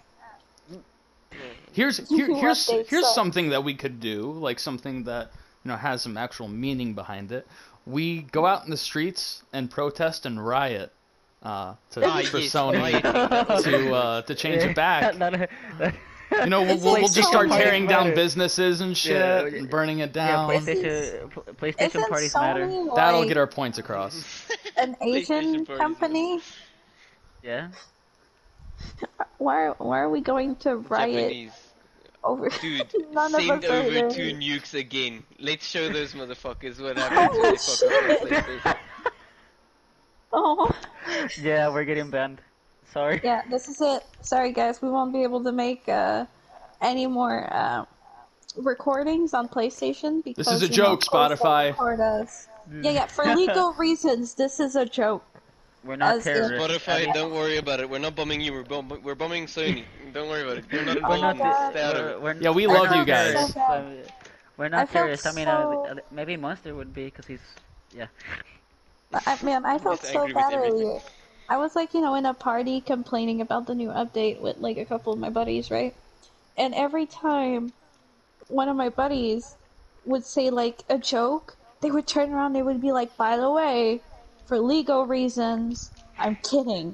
Speaker 1: Here's here,
Speaker 2: You
Speaker 1: here's
Speaker 2: update
Speaker 1: here's
Speaker 2: stuff.
Speaker 1: something that we could do, like something that you know has some actual meaning behind it. We go out in the streets and protest and riot uh, to,
Speaker 3: Ah,
Speaker 1: for
Speaker 3: yes,
Speaker 1: Sony
Speaker 3: rioting.
Speaker 1: to uh, to change it back.
Speaker 4: Not a-
Speaker 1: You know, we'll,
Speaker 2: It's
Speaker 1: we'll,
Speaker 2: like
Speaker 1: we'll just start
Speaker 2: Sony
Speaker 1: tearing down
Speaker 4: matter.
Speaker 1: businesses and shit,
Speaker 4: Yeah,
Speaker 1: and burning it
Speaker 4: Yeah,
Speaker 1: down.
Speaker 4: PlayStation, pl- PlayStation
Speaker 2: Isn't
Speaker 4: parties matter.
Speaker 2: Sony like
Speaker 1: That'll get our points across.
Speaker 2: an Asian
Speaker 3: PlayStation parties.
Speaker 2: company?
Speaker 4: Yeah?
Speaker 2: Why, why are we going to riot
Speaker 3: Japanese.
Speaker 2: over?
Speaker 3: Dude,
Speaker 2: None of
Speaker 3: send
Speaker 2: us are
Speaker 3: over
Speaker 2: there.
Speaker 3: two nukes again. Let's show those motherfuckers what happens when they fuck up our PlayStation.
Speaker 2: Oh,
Speaker 4: Yeah, we're getting banned. Sorry.
Speaker 2: yeah, this is it. Sorry, guys, we won't be able to make uh, any more uh, recordings on PlayStation because
Speaker 1: is a
Speaker 2: you know,
Speaker 1: joke,
Speaker 2: Coast won't
Speaker 1: Spotify.
Speaker 2: record us. Yeah, yeah, for legal reasons, this is a joke.
Speaker 4: We're not
Speaker 2: As if-
Speaker 4: terrorists.
Speaker 3: Spotify,
Speaker 4: I
Speaker 3: don't worry about it. We're not bombing you. We're, bom- we're bombing Sony. Don't worry about it. We're not
Speaker 4: We're
Speaker 3: involved
Speaker 4: not.
Speaker 3: in this. Stay out of
Speaker 4: We're,
Speaker 3: it.
Speaker 4: we're,
Speaker 1: Yeah, we
Speaker 4: we're
Speaker 1: love
Speaker 4: not
Speaker 1: you guys.
Speaker 4: terrorists.
Speaker 2: So bad.
Speaker 4: I mean, we're
Speaker 2: I
Speaker 4: not
Speaker 2: felt
Speaker 4: terrorists. I mean,
Speaker 2: so-
Speaker 4: uh, maybe Monster would be because he's. Yeah.
Speaker 2: I, man, I felt
Speaker 3: Just
Speaker 2: so
Speaker 3: angry with
Speaker 2: bad
Speaker 3: everything.
Speaker 2: earlier. I was like, you know, in a party complaining about the new update with like a couple of my buddies, right? And every time one of my buddies would say like a joke, they would turn around, they would be like, by the way, for legal reasons, I'm kidding.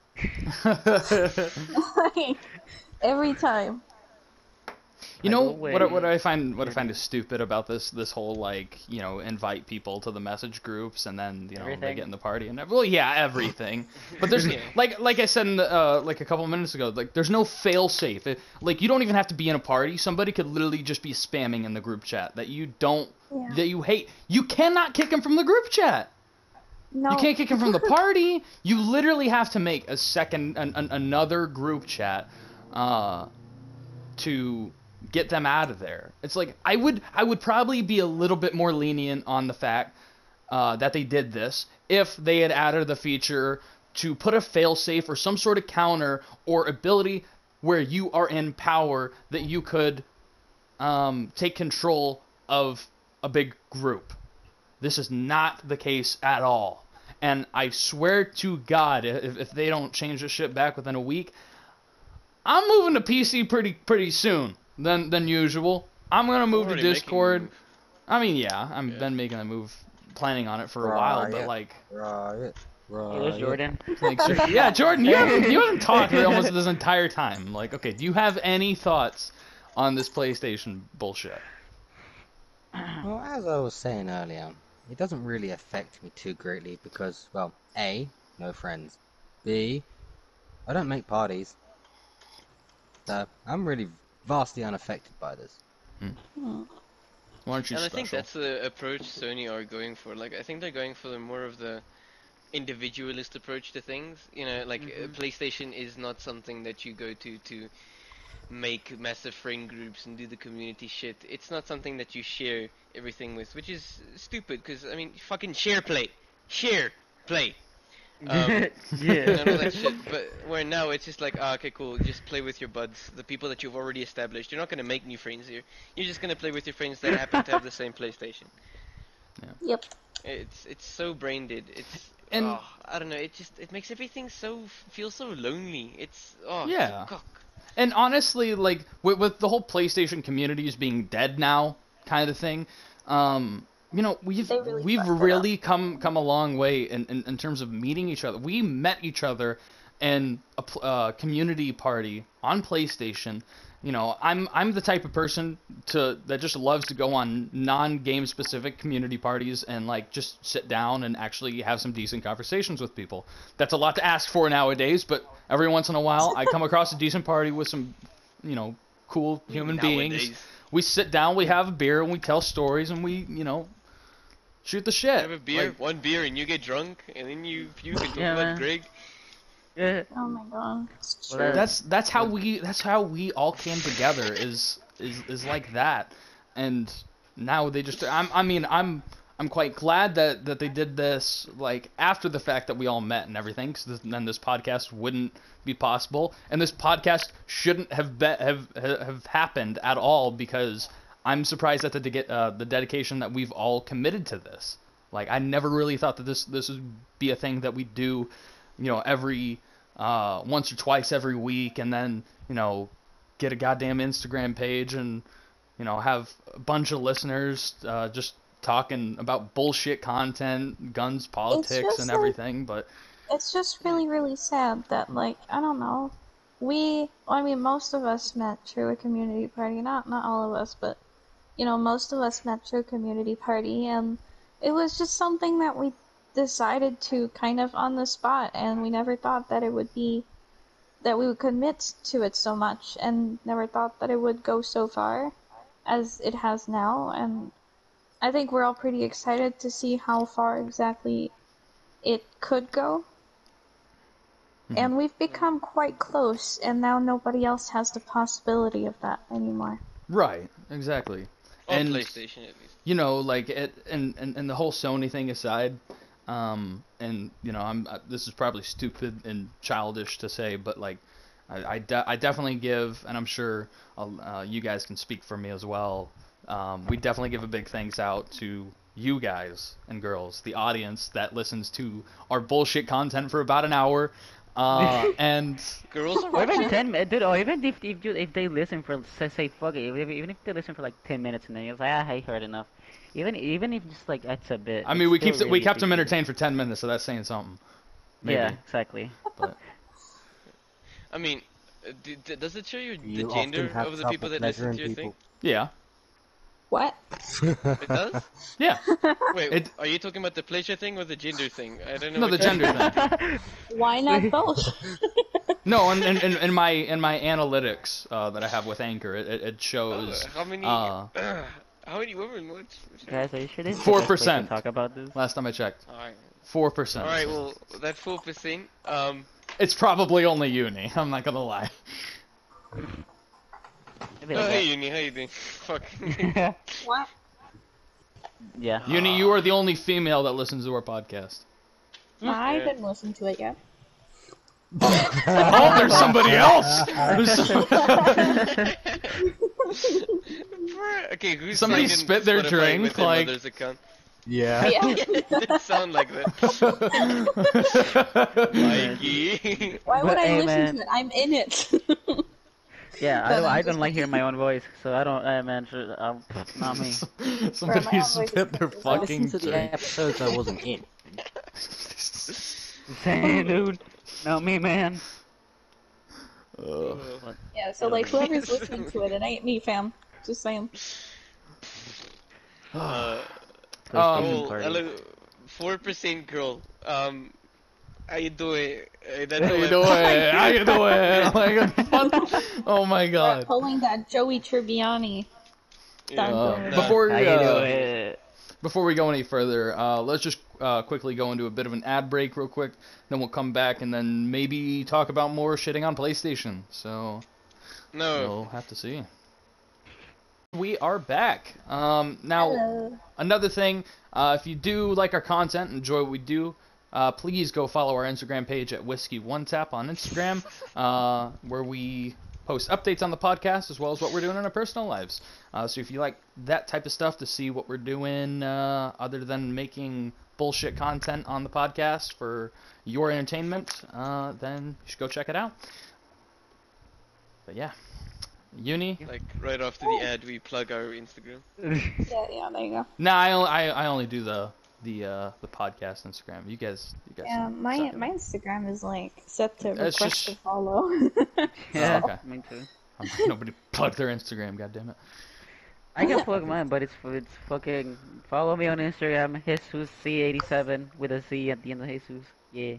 Speaker 2: Like, every time.
Speaker 1: You
Speaker 4: I
Speaker 1: know
Speaker 4: will
Speaker 1: what? I- What
Speaker 4: wait.
Speaker 1: I find what I find is stupid about this this whole like you know invite people to the message groups and then you know they
Speaker 4: Everything.
Speaker 1: get in the party and ev- well yeah everything. But there's
Speaker 3: Yeah.
Speaker 1: like like I said in the, uh, like a couple of minutes ago like there's no fail safe. It, like you don't even have to be in a party. Somebody could literally just be spamming in the group chat that you don't
Speaker 2: Yeah.
Speaker 1: that you hate. You cannot kick them from the group chat.
Speaker 2: No.
Speaker 1: You can't kick them from the party. You literally have to make a second an, an, another group chat uh, to get them out of there. It's like I would I would probably be a little bit more lenient on the fact uh, that they did this if they had added the feature to put a failsafe or some sort of counter or ability where you are in power that you could um, take control of a big group. This is not the case at all. And I swear to God, if, if they don't change this shit back within a week, I'm moving to P C pretty pretty soon than than usual. I'm gonna move to
Speaker 3: Already making
Speaker 1: Discord.
Speaker 3: the move.
Speaker 1: I mean, yeah, I've
Speaker 3: Yeah.
Speaker 1: been making a move, planning on it for a while, but
Speaker 5: Riot.
Speaker 1: like,
Speaker 5: Riot. Riot.
Speaker 4: Hey, there's Jordan.
Speaker 1: like sure- yeah, Jordan, you haven't you haven't talked for almost this entire time. Like, okay, do you have any thoughts on this PlayStation bullshit?
Speaker 5: Well, as I was saying earlier, it doesn't really affect me too greatly because, well, A, no friends. B, I don't make parties. So, I'm really vastly unaffected by this.
Speaker 2: Hmm.
Speaker 1: Why aren't you
Speaker 3: And I
Speaker 1: special?
Speaker 3: think that's the approach Sony are going for. Like, I think they're going for the more of the individualist approach to things. You know, like uh,
Speaker 4: Mhm.
Speaker 3: PlayStation is not something that you go to to make massive friend groups and do the community shit. It's not something that you share everything with, which is stupid. Because I mean, fucking share play, share play. Um,
Speaker 4: yeah.
Speaker 3: None of that shit. But where now it's just like, ah, okay, cool. Just play with your buds, the people that you've already established. You're not gonna make new friends here. You're just gonna play with your friends that happen to have the same PlayStation.
Speaker 2: Yep.
Speaker 3: It's it's so brain dead. It's
Speaker 1: And-
Speaker 3: oh, I don't know. It just it makes everything so feel so lonely. It's oh
Speaker 1: Yeah.
Speaker 3: cock.
Speaker 1: And honestly, like with, with the whole PlayStation communities being dead now, kind of thing, um, you know, we've
Speaker 2: They really
Speaker 1: we've
Speaker 2: fucked it
Speaker 1: really come come a long way in, in, in terms of meeting each other. We met each other in a pl- uh, community party on PlayStation. You know, I'm I'm the type of person to that just loves to go on non-game specific community parties and like just sit down and actually have some decent conversations with people. That's a lot to ask for nowadays, but every once in a while I come across a decent party with some, you know, cool human beings.
Speaker 3: Nowadays.
Speaker 1: We sit down, we have a beer, and we tell stories, and we, you know, shoot the shit.
Speaker 3: Have a beer,
Speaker 1: Like,
Speaker 3: one beer, and you get drunk, and then you you can talk
Speaker 4: Yeah,
Speaker 3: about
Speaker 4: man.
Speaker 3: Greg.
Speaker 4: Yeah.
Speaker 2: Oh my god. It's
Speaker 4: Well,
Speaker 2: true.
Speaker 4: that-
Speaker 1: that's that's how we that's how we all came together is is is like that. And now they just I'm I mean I'm I'm quite glad that that they did this like after the fact that we all met and everything, because then this podcast wouldn't be possible, and this podcast shouldn't have be, have have happened at all, because I'm surprised at the de- uh, the dedication that we've all committed to this. Like, I never really thought that this this would be a thing that we do, you know, every uh, once or twice every week, and then, you know, get a goddamn Instagram page and, you know, have a bunch of listeners uh, just talking about bullshit content, guns, politics,
Speaker 2: just
Speaker 1: and
Speaker 2: like-
Speaker 1: everything. But
Speaker 2: It's just really, really sad that, like, I don't know. We, I mean, most of us met through a community party. Not, not all of us, but, you know, most of us met through a community party, and it was just something that we decided to kind of on the spot, and we never thought that it would be, that we would commit to it so much, and never thought that it would go so far as it has now, and I think we're all pretty excited to see how far exactly it could go. And we've become quite close, and now nobody else has the possibility of that anymore.
Speaker 1: right, exactly.
Speaker 3: On
Speaker 1: And-
Speaker 3: PlayStation at least.
Speaker 1: You know, like it, and, and and the whole Sony thing aside, um, and you know, I'm uh, this is probably stupid and childish to say, but like, I I, de- I definitely give, and I'm sure I'll, uh, you guys can speak for me as well. Um, we definitely give a big thanks out to you guys and girls, the audience that listens to our bullshit content for about an hour, uh, and
Speaker 3: Girls are
Speaker 4: Or even
Speaker 3: watching.
Speaker 4: ten minutes, dude. Or even if if you if they listen for say, say fuck it, if, even if they listen for like ten minutes and then you're like, ah, I heard enough. Even even if just like that's a bit.
Speaker 1: I mean,
Speaker 4: it's
Speaker 1: we
Speaker 4: still
Speaker 1: keep we
Speaker 4: really
Speaker 1: kept them
Speaker 4: appreciated.
Speaker 1: entertained for ten minutes, so that's saying something. Maybe.
Speaker 4: Yeah, exactly.
Speaker 1: But
Speaker 3: I mean, uh, d- d- does it show you
Speaker 5: You
Speaker 3: the gender
Speaker 5: often have
Speaker 3: of the
Speaker 5: trouble
Speaker 3: people that listen
Speaker 5: pleasuring
Speaker 3: to your thing?
Speaker 5: people.
Speaker 1: yeah,
Speaker 2: What?
Speaker 3: It does?
Speaker 1: yeah.
Speaker 3: Wait,
Speaker 1: It-
Speaker 3: are you talking about the pleasure thing or the gender thing? I don't know.
Speaker 1: No, the
Speaker 3: which-
Speaker 1: gender thing.
Speaker 2: Why not both?
Speaker 1: No, in, in, in, in my in my analytics uh, that I have with Anchor, it, it- it
Speaker 3: Oh,
Speaker 1: shows
Speaker 3: how many?
Speaker 1: uh,
Speaker 3: how many women watch?
Speaker 4: Guys, are you sure this is the
Speaker 1: Four
Speaker 4: best place to
Speaker 1: percent.
Speaker 4: talk about this?
Speaker 1: last time I checked.
Speaker 3: Alright.
Speaker 1: Four percent.
Speaker 3: Alright, well, that four percent, um,
Speaker 1: It's probably only uni. I'm not gonna lie.
Speaker 4: Maybe
Speaker 3: oh,
Speaker 4: like
Speaker 3: hey, Uni, how you doing? Fuck.
Speaker 4: that.
Speaker 2: What?
Speaker 4: Yeah.
Speaker 1: Uni, you are the only female that listens to our podcast.
Speaker 2: I
Speaker 3: Yeah.
Speaker 2: didn't listen to it yet.
Speaker 1: Oh, there's somebody else. There's some-
Speaker 3: Bruh, okay, who's
Speaker 1: Somebody
Speaker 3: signed in
Speaker 1: spit their
Speaker 3: Spotify
Speaker 1: drink,
Speaker 3: with their
Speaker 1: like-
Speaker 3: mother's account?
Speaker 5: Yeah.
Speaker 2: Yeah.
Speaker 3: It didn't sound like that. Mikey.
Speaker 2: Why would
Speaker 4: But,
Speaker 2: I
Speaker 4: hey,
Speaker 2: listen
Speaker 4: man.
Speaker 2: to it? I'm in it.
Speaker 4: Yeah, I
Speaker 2: But
Speaker 4: don't,
Speaker 2: I'm
Speaker 4: I
Speaker 2: just
Speaker 4: don't like hearing
Speaker 2: like-
Speaker 4: my own voice, so I don't. Uh, man, sure, um, not me.
Speaker 1: Somebody
Speaker 2: Bro, my
Speaker 1: spit their
Speaker 2: voice is-
Speaker 5: I
Speaker 1: fucking
Speaker 5: listened to the
Speaker 1: drink.
Speaker 5: episodes I wasn't in.
Speaker 4: Same, dude. Not me, man.
Speaker 1: Ugh.
Speaker 2: Yeah, so like whoever's listening to it, it ain't me, fam. Just saying.
Speaker 3: Uh,
Speaker 1: Um,
Speaker 3: oh,
Speaker 4: party.
Speaker 3: hello, four percent girl. Um, how you doing? Hey, that's
Speaker 1: How you
Speaker 3: what-
Speaker 1: doing? How you doing? Oh my god. Oh my
Speaker 2: We're
Speaker 1: god.
Speaker 2: pulling that Joey Tribbiani. Don't
Speaker 1: Uh,
Speaker 2: do it.
Speaker 1: before
Speaker 4: How
Speaker 1: we,
Speaker 4: you
Speaker 1: uh,
Speaker 4: doing?
Speaker 1: before we go any further, uh, let's just uh, quickly go into a bit of an ad break real quick. Then we'll come back and then maybe talk about more shitting on PlayStation. So
Speaker 3: No.
Speaker 1: we'll have to see. We are back. Um, now,
Speaker 2: Hello.
Speaker 1: another thing, uh, if you do like our content, enjoy what we do, uh, please go follow our Instagram page at Whiskey One Tap on Instagram, uh, where we post updates on the podcast as well as what we're doing in our personal lives. Uh, so if you like that type of stuff to see what we're doing, uh, other than making bullshit content on the podcast for your entertainment, uh, then you should go check it out. But yeah, Uni.
Speaker 3: Like right after the ad, we plug our Instagram.
Speaker 2: Yeah, yeah, there you go.
Speaker 1: Nah, I only, I, I only do the the uh, the podcast Instagram. You guys, you guys.
Speaker 2: Yeah, my
Speaker 1: suck at
Speaker 2: my
Speaker 1: it.
Speaker 2: Instagram is like set to
Speaker 1: It's
Speaker 2: request
Speaker 1: just-
Speaker 2: to follow.
Speaker 4: Yeah,
Speaker 1: okay.
Speaker 4: me too.
Speaker 1: I'm like, nobody plug their Instagram. God damn it.
Speaker 4: I can plug mine, but it's it's fucking. Follow me on Instagram, Jesus C eighty-seven with a Z at the end of Jesus. Yeah.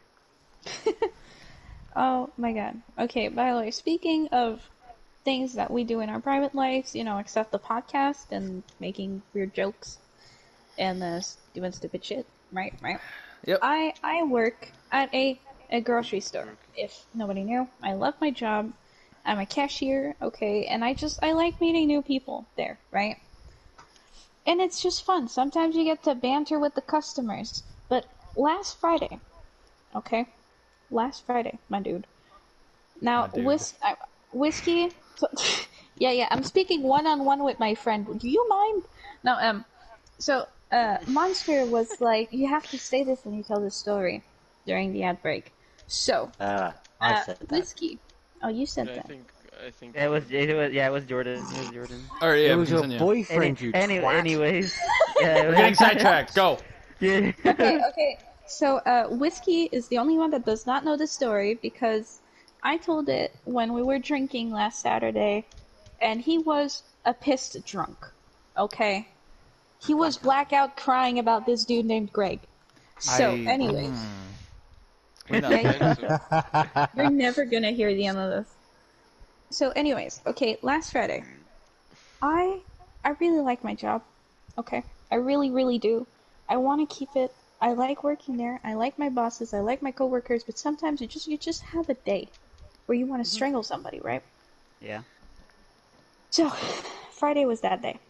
Speaker 2: Oh my god. Okay, by the way, speaking of things that we do in our private lives, you know, except the podcast and making weird jokes and uh, s- doing stupid shit, right? Right.
Speaker 1: Yep.
Speaker 2: I I work at a a grocery store. If nobody knew, I love my job. I'm a cashier, okay, and I just I like meeting new people there, right? And it's just fun. Sometimes you get to banter with the customers. But last Friday, okay, last Friday, my dude. Now,
Speaker 1: My dude.
Speaker 2: whis- I, whiskey. So, yeah, yeah. I'm speaking one on one with my friend. Do you mind? No, um. So, uh, Monster was like, you have to say this when you tell the story during the ad break. So,
Speaker 5: Uh, I
Speaker 2: uh,
Speaker 5: said that.
Speaker 2: whiskey. Oh, you said
Speaker 3: I
Speaker 2: that.
Speaker 3: think. I think.
Speaker 4: Yeah, it was it was yeah it was Jordan. It was Jordan.
Speaker 1: All right, yeah,
Speaker 5: it was your
Speaker 1: continue.
Speaker 5: boyfriend, you
Speaker 4: any,
Speaker 5: twat.
Speaker 4: anyways. Yeah, it
Speaker 1: We're
Speaker 4: was-
Speaker 1: getting sidetracked. Go.
Speaker 4: Yeah.
Speaker 2: Okay, okay. So, uh, Whiskey is the only one that does not know the story because I told it when we were drinking last Saturday, and he was a pissed drunk. Okay? He was blackout crying about this dude named Greg. So,
Speaker 1: I-
Speaker 2: anyways,
Speaker 1: Mm. We know.
Speaker 2: Yeah,
Speaker 3: Dinosaur.
Speaker 2: you're never gonna hear the end of this. So, anyways, okay, last Friday, I I really like my job. Okay, I really, really do. I want to keep it. I like working there. I like my bosses. I like my coworkers. But sometimes you just you just have a day where you want to strangle somebody, right?
Speaker 4: Yeah.
Speaker 2: So, Friday was that day.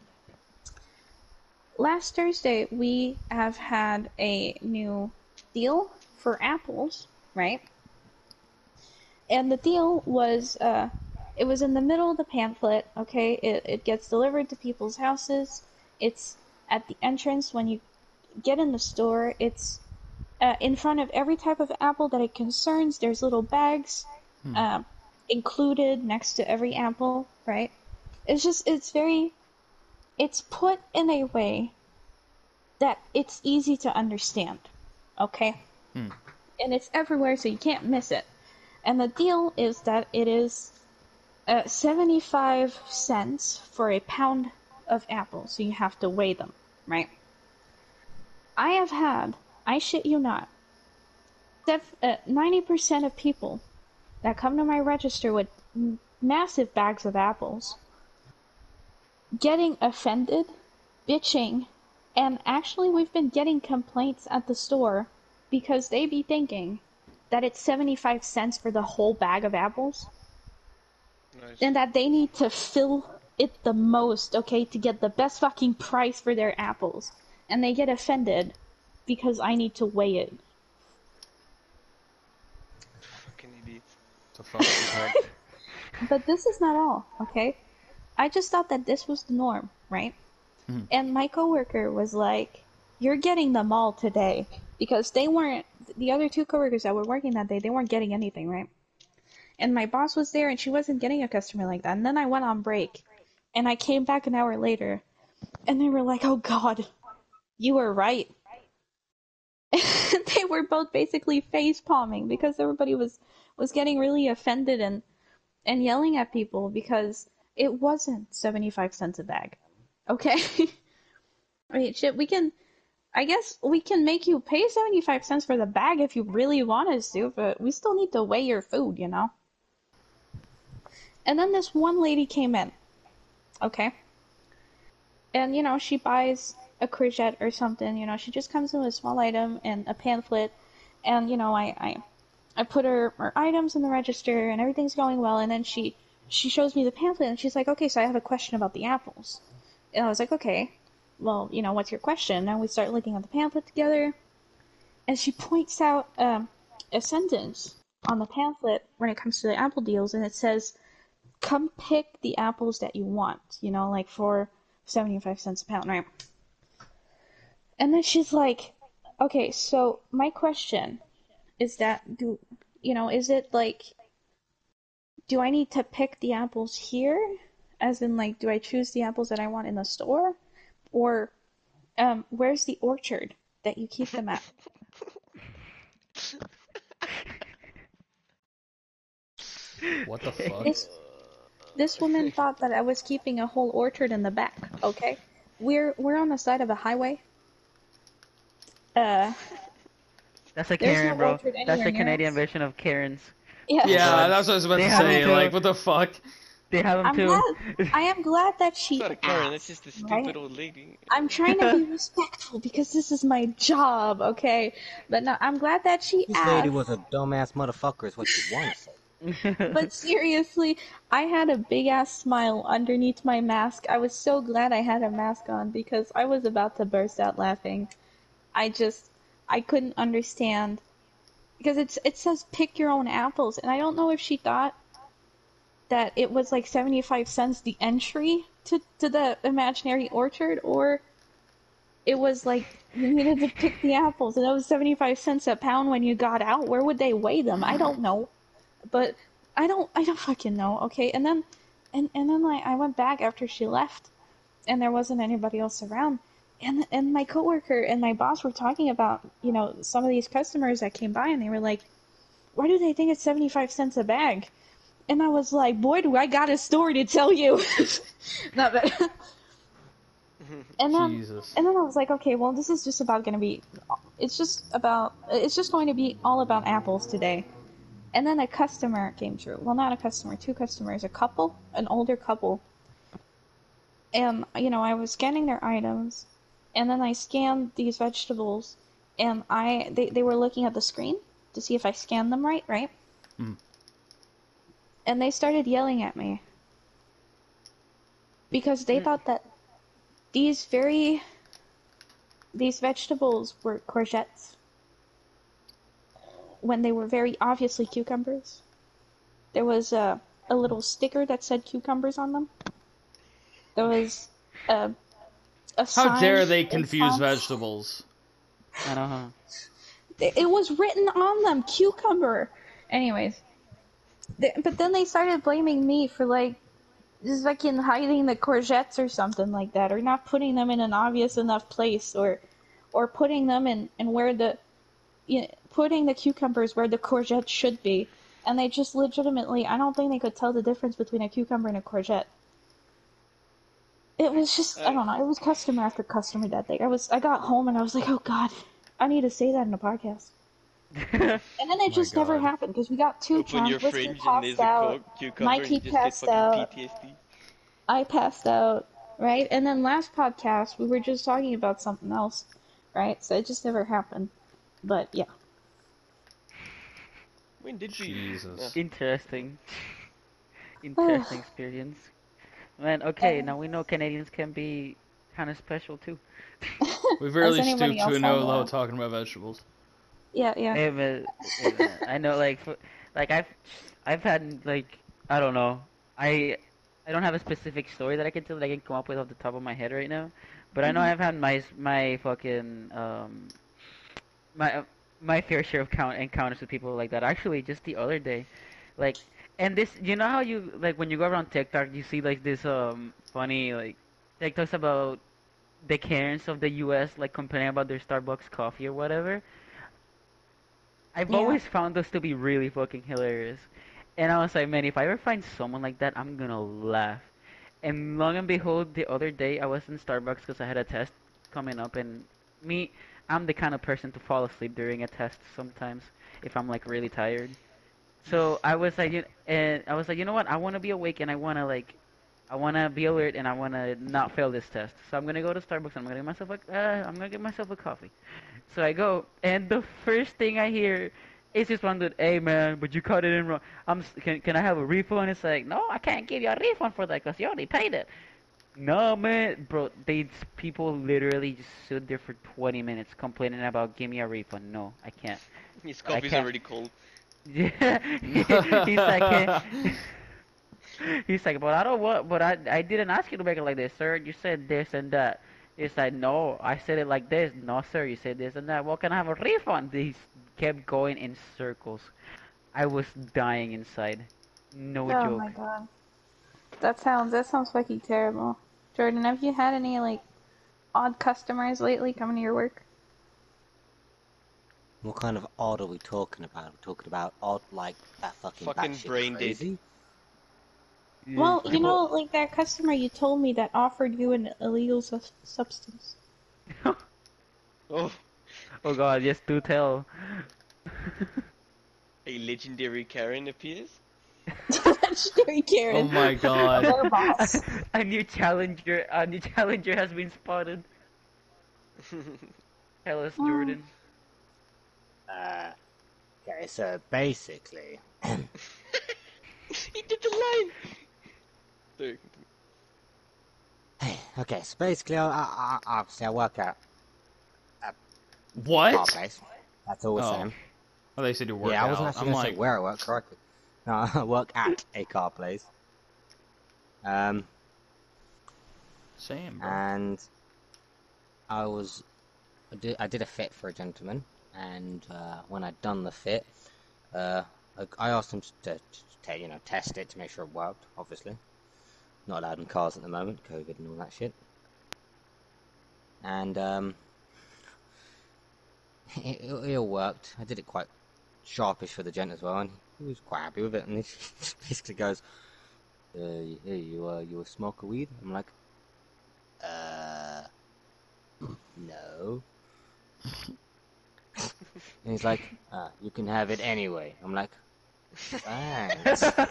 Speaker 2: Last Thursday, we have had a new deal for apples, right? And the deal was, uh, it was in the middle of the pamphlet, okay? It, it gets delivered to people's houses. It's at the entrance when you get in the store. It's uh, in front of every type of apple that it concerns. There's little bags uh, included next to every apple, right? It's just, it's very, it's put in a way that it's easy to understand, okay?
Speaker 1: Hmm.
Speaker 2: And it's everywhere, so you can't miss it. And the deal is that it is uh, seventy-five cents for a pound of apples, so you have to weigh them, right? I have had, I shit you not, def- uh, ninety percent of people that come to my register with m- massive bags of apples getting offended, bitching, and actually we've been getting complaints at the store because they be thinking that it's seventy-five cents for the whole bag of apples
Speaker 3: Nice.
Speaker 2: and that they need to fill it the most, okay, to get the best fucking price for their apples. And they get offended because I need to weigh it.
Speaker 3: Fucking idiot.
Speaker 1: The fuck?
Speaker 2: But this is not all, okay? I just thought that this was the norm, right?
Speaker 1: Mhm.
Speaker 2: And my coworker was like, "You're getting them all today," because they weren't. The other two coworkers that were working that day, they weren't getting anything, right? And my boss was there, and she wasn't getting a customer like that. And then I went on break, and I came back an hour later, and they were like, "Oh God, you were right." They were both basically face palming because everybody was was getting really offended and and yelling at people because it wasn't seventy-five cents a bag. Okay? I mean, shit, we can, I guess we can make you pay seventy-five cents for the bag if you really want us to, but we still need to weigh your food, you know? And then this one lady came in. Okay? and you know she buys a courgette or something. You know, she just comes in with a small item and a pamphlet, and you know I I, I put her, her items in the register and everything's going well, and then she she shows me the pamphlet and she's like, okay, so I have a question about the apples, and I was like, okay, well, you know, what's your question? And we start looking at the pamphlet together, and she points out um, a sentence on the pamphlet when it comes to the apple deals, and it says, come pick the apples that you want, you know, like for seventy-five cents a pound, right? And then she's like, okay, so my question is that, do, you know, is it like, do I need to pick the apples here? As in, like, do I choose the apples that I want in the store? Or, um, where's the orchard that you keep them at?
Speaker 1: What the fuck?
Speaker 2: This, this woman thought that I was keeping a whole orchard in the back, okay? We're, we're on the side of a highway. Uh,
Speaker 4: That's a
Speaker 2: There's
Speaker 4: Karen,
Speaker 2: no
Speaker 4: bro.
Speaker 2: orchard
Speaker 4: That's
Speaker 2: anywhere
Speaker 4: the
Speaker 2: near
Speaker 4: Canadian
Speaker 2: us.
Speaker 4: version of Karens.
Speaker 2: yeah.
Speaker 1: Yeah, that's what I was about
Speaker 4: They
Speaker 1: to
Speaker 4: have
Speaker 1: say.
Speaker 4: them too.
Speaker 1: Like, what the fuck?
Speaker 4: They have them
Speaker 2: I'm
Speaker 4: too.
Speaker 2: glad, I am glad that she
Speaker 3: It's not a Karen, that's
Speaker 2: asked,
Speaker 3: just a stupid
Speaker 2: right?
Speaker 3: old lady.
Speaker 2: I'm trying to be respectful because this is my job, okay? But no, I'm glad that she
Speaker 5: This lady
Speaker 2: asked.
Speaker 5: was a dumbass motherfucker is what you want to say.
Speaker 2: But seriously, I had a big ass smile underneath my mask. I was so glad I had a mask on because I was about to burst out laughing. I just, I couldn't understand because it's it says pick your own apples, and I don't know if she thought that it was like seventy-five cents the entry to to the imaginary orchard, or it was like you needed to pick the apples and it was seventy-five cents a pound when you got out. Where would they weigh them? I don't know. But I don't I don't fucking know, okay? And then and and then like I went back after she left and there wasn't anybody else around. And and my coworker and my boss were talking about, you know, some of these customers that came by and they were like, "Why do they think it's seventy-five cents a bag?" And I was like, "Boy, do I got a story to tell you." Not bad. And then
Speaker 1: Jesus.
Speaker 2: and then I was like, "Okay, well, this is just about going to be it's just about it's just going to be all about apples today." And then a customer came through. Well, not a customer, two customers, a couple, an older couple. And, you know, I was scanning their items, and then I scanned these vegetables, and I they, they were looking at the screen to see if I scanned them right, right?
Speaker 1: Mm.
Speaker 2: And they started yelling at me. Because they
Speaker 4: Mm.
Speaker 2: thought that these very, these vegetables were courgettes. When they were very obviously cucumbers. There was a, a little sticker that said cucumbers on them. There was a, a
Speaker 1: How
Speaker 2: sign
Speaker 1: dare they
Speaker 2: in
Speaker 1: confuse
Speaker 2: fonts.
Speaker 1: vegetables?
Speaker 4: I don't know.
Speaker 2: It it was written on them, cucumber. Anyways. They, but then they started blaming me for, like, just fucking hiding the courgettes or something like that, or not putting them in an obvious enough place, or or putting them in, in where the, you know, putting the cucumbers where the courgette should be. And they just legitimately, I don't think they could tell the difference between a cucumber and a courgette. It was just, I don't know, it was customer after customer that day. I was, I got home and I was like, oh god, I need to say that in a podcast. And then it
Speaker 1: My
Speaker 2: just never
Speaker 1: God.
Speaker 2: happened because we got too
Speaker 3: Open your
Speaker 2: drunk. Whiskey
Speaker 3: fridge and there's
Speaker 2: passed
Speaker 3: a
Speaker 2: out.
Speaker 3: cu- cucumber
Speaker 2: Mikey
Speaker 3: and you just get
Speaker 2: passed
Speaker 3: fucking
Speaker 2: out.
Speaker 3: P T S D.
Speaker 2: I passed out, right? And then last podcast we were just talking about something else, right? So it just never happened. But yeah.
Speaker 3: When did we?
Speaker 1: Jesus.
Speaker 4: Interesting. Interesting experience. Man, okay,
Speaker 2: Um,
Speaker 4: now we know Canadians can be kind of special too.
Speaker 1: We've
Speaker 2: Does
Speaker 1: really
Speaker 2: anybody
Speaker 1: stooped to
Speaker 2: else
Speaker 1: a
Speaker 2: have
Speaker 1: no low
Speaker 2: a-
Speaker 1: talking about vegetables.
Speaker 2: Yeah, yeah.
Speaker 4: Hey, but, hey, man, I know, like, f- like I've, I've had like, I don't know, I, I don't have a specific story that I can tell that I can come up with off the top of my head right now, but I know
Speaker 2: Mhm.
Speaker 4: I've had my my fucking um, my uh, my fair share of count encounters with people like that. Actually, just the other day, like, and this, you know how you like when you go around TikTok, you see like this um funny like TikToks about the Karens of the U S like complaining about their Starbucks coffee or whatever. I've
Speaker 2: Yeah.
Speaker 4: always found those to be really fucking hilarious. And I was like, man, if I ever find someone like that, I'm gonna laugh. And long and behold, the other day I was in Starbucks because I had a test coming up, and me, I'm the kind of person to fall asleep during a test sometimes if I'm like really tired. So I was like, you- and I was like, you know what? I want to be awake and I want to like I wanna be alert and I wanna not fail this test. So I'm gonna go to Starbucks and I'm gonna get myself a uh, I'm gonna get myself a coffee. So I go, and the first thing I hear is this one dude, "Hey man, but you cut it in wrong. I'm s- can can I have a refund?" It's like, "No, I can't give you a refund for that because you already paid it." No man, bro, they people literally just stood there for twenty minutes complaining about give me a refund. No, I can't.
Speaker 3: His
Speaker 4: I
Speaker 3: coffee's
Speaker 4: can't.
Speaker 3: already cold.
Speaker 4: Yeah, he's like, eh, he's like, but I don't want, but I I didn't ask you to make it like this, sir. You said this and that. It's like, no, I said it like this. No, sir, you said this and that. Well, can I have a refund? He kept going in circles. I was dying inside. No
Speaker 2: Oh my
Speaker 4: joke.
Speaker 2: god. That sounds that sounds fucking terrible. Jordan, have you had any like odd customers lately coming to your work?
Speaker 5: What kind of odd are we talking about? We're talking about odd like that fucking
Speaker 3: Fucking
Speaker 5: batshit
Speaker 3: brain dead.
Speaker 5: crazy?
Speaker 2: Well, you
Speaker 4: People.
Speaker 2: know, like that customer you told me that offered you an illegal sus- substance.
Speaker 3: Oh,
Speaker 4: Oh god, yes, do tell.
Speaker 3: a legendary Karen appears.
Speaker 2: Legendary
Speaker 1: Oh
Speaker 2: Karen.
Speaker 1: my god.
Speaker 2: Her boss.
Speaker 4: A new challenger, a new challenger has been spotted. Tell us,
Speaker 2: Oh.
Speaker 4: Jordan.
Speaker 5: Uh, okay, so basically,
Speaker 3: He did the line. Sorry.
Speaker 5: okay, so basically, I, I, I obviously I work at a car
Speaker 1: What?
Speaker 5: place. That's all we're
Speaker 1: Oh.
Speaker 5: saying.
Speaker 1: Oh, they said you work
Speaker 5: Yeah, I
Speaker 1: out.
Speaker 5: wasn't actually
Speaker 1: I'm
Speaker 5: gonna
Speaker 1: like,
Speaker 5: say where I work correctly. No, I work at a car place. Um,
Speaker 1: same, bro.
Speaker 5: and I was, I did, I did a fit for a gentleman, and uh, when I'd done the fit, uh, I, I asked him to, to, you know, test it to make sure it worked. Obviously, not allowed in cars at the moment, COVID and all that shit. And um, it, it, it all worked. I did it quite sharpish for the gent as well, and he was quite happy with it. And he basically goes, uh, "Hey, you uh, you a smoker weed?" I'm like, "Uh, no." And he's like, uh, "You can have it anyway." I'm like, "Thanks."
Speaker 4: That's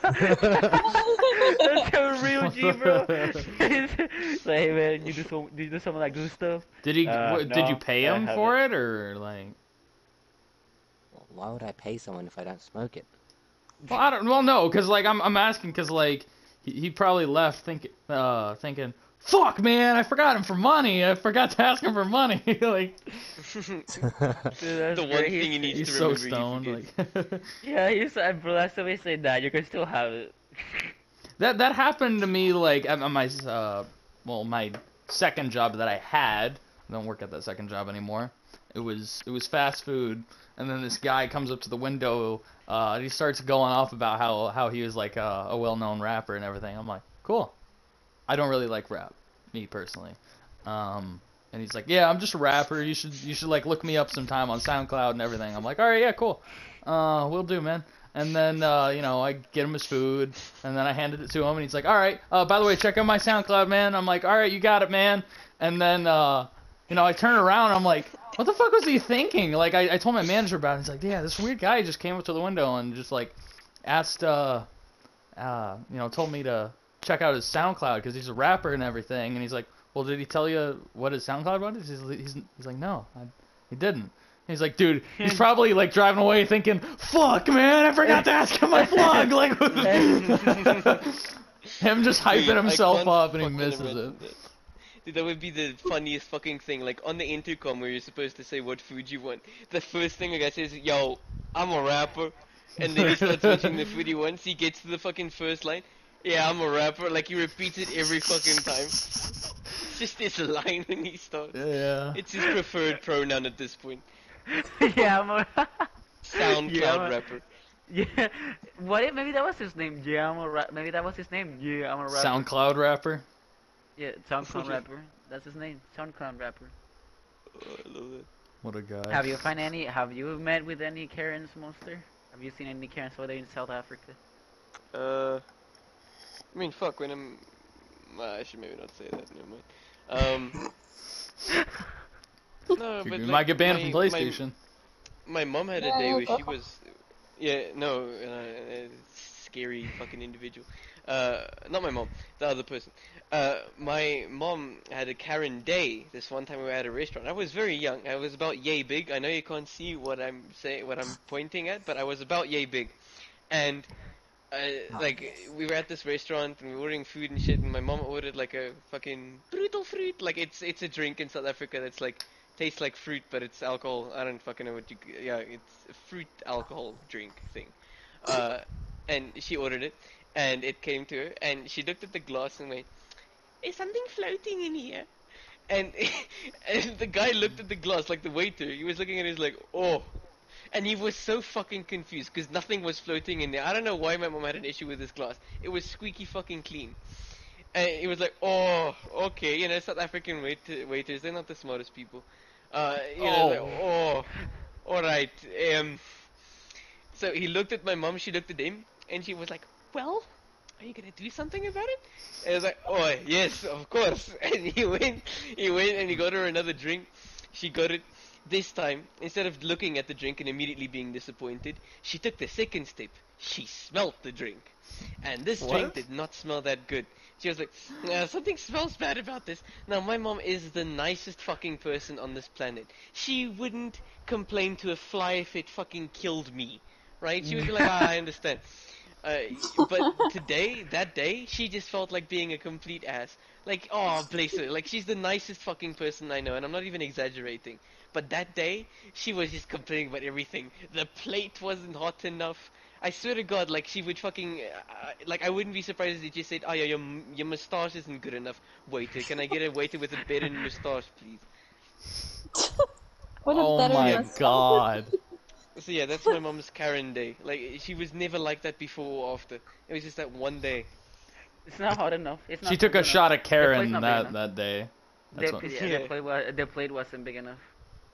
Speaker 4: so real G, bro. Like, hey man, you do some, do you do some like good stuff?
Speaker 1: Did he?
Speaker 4: Uh,
Speaker 1: what, did you
Speaker 4: no,
Speaker 1: pay
Speaker 4: I
Speaker 1: him
Speaker 4: haven't.
Speaker 1: for it or like?
Speaker 5: Why would I pay someone if I don't smoke it?
Speaker 1: Well, I don't. Well, no, because like I'm I'm asking because like he, he probably left thinking uh thinking fuck man I forgot him for money I forgot to ask him for money like
Speaker 4: Dude, that's
Speaker 3: The one
Speaker 4: great.
Speaker 3: thing he
Speaker 4: He's-
Speaker 3: needs
Speaker 1: he's
Speaker 3: to
Speaker 1: so
Speaker 3: remember.
Speaker 1: stoned
Speaker 3: He forgets.
Speaker 1: like.
Speaker 4: Yeah, you said, bro. Last time I said that, you can still have it.
Speaker 1: That that happened to me like at my uh well my second job that I had. I don't work at that second job anymore. It was it was fast food, and then this guy comes up to the window. Uh, and he starts going off about how how he was like a, a well-known rapper and everything. I'm like, cool. I don't really like rap, me personally. Um, and he's like, yeah, I'm just a rapper. You should you should like look me up sometime on SoundCloud and everything. I'm like, all right, yeah, cool. Uh, we'll do, man. And then, uh, you know, I get him his food, and then I handed it to him, and he's like, all right, uh, by the way, check out my SoundCloud, man. I'm like, all right, you got it, man. And then, uh, you know, I turn around, and I'm like, what the fuck was he thinking? Like, I, I told my manager about it. He's like, yeah, this weird guy just came up to the window and just, like, asked, uh, uh, you know, told me to check out his SoundCloud because he's a rapper and everything. And he's like, well, did he tell you what his SoundCloud was? He's, he's, he's like, no, I, he didn't. He's like, dude, he's probably like driving away thinking, fuck, man, I forgot to ask him my plug. Like, him just hyping
Speaker 3: Dude, I
Speaker 1: himself
Speaker 3: can't
Speaker 1: up and he
Speaker 3: fucking
Speaker 1: misses it.
Speaker 3: imagine that. Dude, that would be the funniest fucking thing. Like on the intercom where you're supposed to say what food you want. The first thing the guy says, yo, I'm a rapper. And then he starts mentioning the food he wants. He gets to the fucking first line. Yeah, I'm a rapper. Like he repeats it every fucking time. It's just his line when he starts.
Speaker 1: Yeah.
Speaker 3: It's his preferred pronoun at this point.
Speaker 4: Yeah, I'm a
Speaker 3: SoundCloud
Speaker 4: Yeah, I'm a-
Speaker 3: rapper.
Speaker 4: Yeah. What if maybe that was his name? Yeah, I'm a rap. Maybe that was his name. Yeah, I'm a rapper.
Speaker 1: SoundCloud rapper.
Speaker 4: Yeah, SoundCloud rapper. That's his name. SoundCloud rapper.
Speaker 3: Oh, I love that.
Speaker 1: What a guy.
Speaker 4: Have you find any? Have you met with any Karens, Monster? Have you seen any Karens over there in South Africa?
Speaker 3: Uh, I mean, fuck, when I'm... Well, I should maybe not say that, never mind. Um... No,
Speaker 1: You
Speaker 3: but
Speaker 1: might
Speaker 3: like,
Speaker 1: get banned
Speaker 3: my,
Speaker 1: from PlayStation.
Speaker 3: My, my mom had a
Speaker 2: Yeah,
Speaker 3: day
Speaker 2: yeah,
Speaker 3: where
Speaker 2: go
Speaker 3: she
Speaker 2: for it.
Speaker 3: was... Yeah, no, uh, uh, scary fucking individual. Uh, not my mom, the other person. Uh, my mom had a Karen day this one time we were at a restaurant. I was very young. I was about yay big. I know you can't see what I'm saying, what I'm pointing at, but I was about yay big. And uh, like we were at this restaurant and we were ordering food and shit, and my mom ordered like a fucking brutal fruit. Like it's it's a drink in South Africa that's like tastes like fruit, but it's alcohol. I don't fucking know what you. Yeah, it's a fruit alcohol drink thing. Uh, and she ordered it, and it came to her, and she looked at the glass and went, "Is something floating in here?" And and the guy looked at the glass, like the waiter. He was looking at it, he's like, "Oh." And he was so fucking confused because nothing was floating in there. I don't know why my mom had an issue with this glass. It was squeaky fucking clean. And he was like, "Oh, okay." You know, South African wait waiters, they're not the smartest people. Uh, you know,
Speaker 1: Oh.
Speaker 3: like, "Oh, alright." Um, so he looked at my mom, she looked at him, and she was like, "Well, are you gonna do something about it?" And I was like, "Oh, yes, of course." And he went, he went and he got her another drink. She got it. This time, instead of looking at the drink and immediately being disappointed, she took the second step. She smelt the drink. And this
Speaker 1: What?
Speaker 3: drink did not smell that good. She was like, "Nah, something smells bad about this." Now, my mom is the nicest fucking person on this planet. She wouldn't complain to a fly if it fucking killed me. Right? She would be like, "Ah, I understand." Uh, but today, that day, she just felt like being a complete ass. Like, oh, bless her. Like, she's the nicest fucking person I know, and I'm not even exaggerating. But that day, she was just complaining about everything. The plate wasn't hot enough. I swear to God, like, she would fucking... Uh, like, I wouldn't be surprised if she just said, "Oh, yeah, your, your moustache isn't good enough. Waiter, can I get a waiter with a better moustache, please?"
Speaker 2: What a
Speaker 1: Oh
Speaker 2: better
Speaker 1: my
Speaker 2: mustache.
Speaker 1: god.
Speaker 3: So yeah, that's my mom's Karen day. Like, she was never like that before or after. It was just that one day.
Speaker 4: It's not hot enough. It's not
Speaker 1: She took
Speaker 4: cold
Speaker 1: a
Speaker 4: enough.
Speaker 1: shot at
Speaker 4: The plate's
Speaker 1: Karen
Speaker 4: not big
Speaker 1: that
Speaker 4: enough.
Speaker 1: that day.
Speaker 4: The,
Speaker 1: That's what.
Speaker 4: pl- yeah,
Speaker 3: Yeah.
Speaker 4: the, plate wa- the plate wasn't big enough.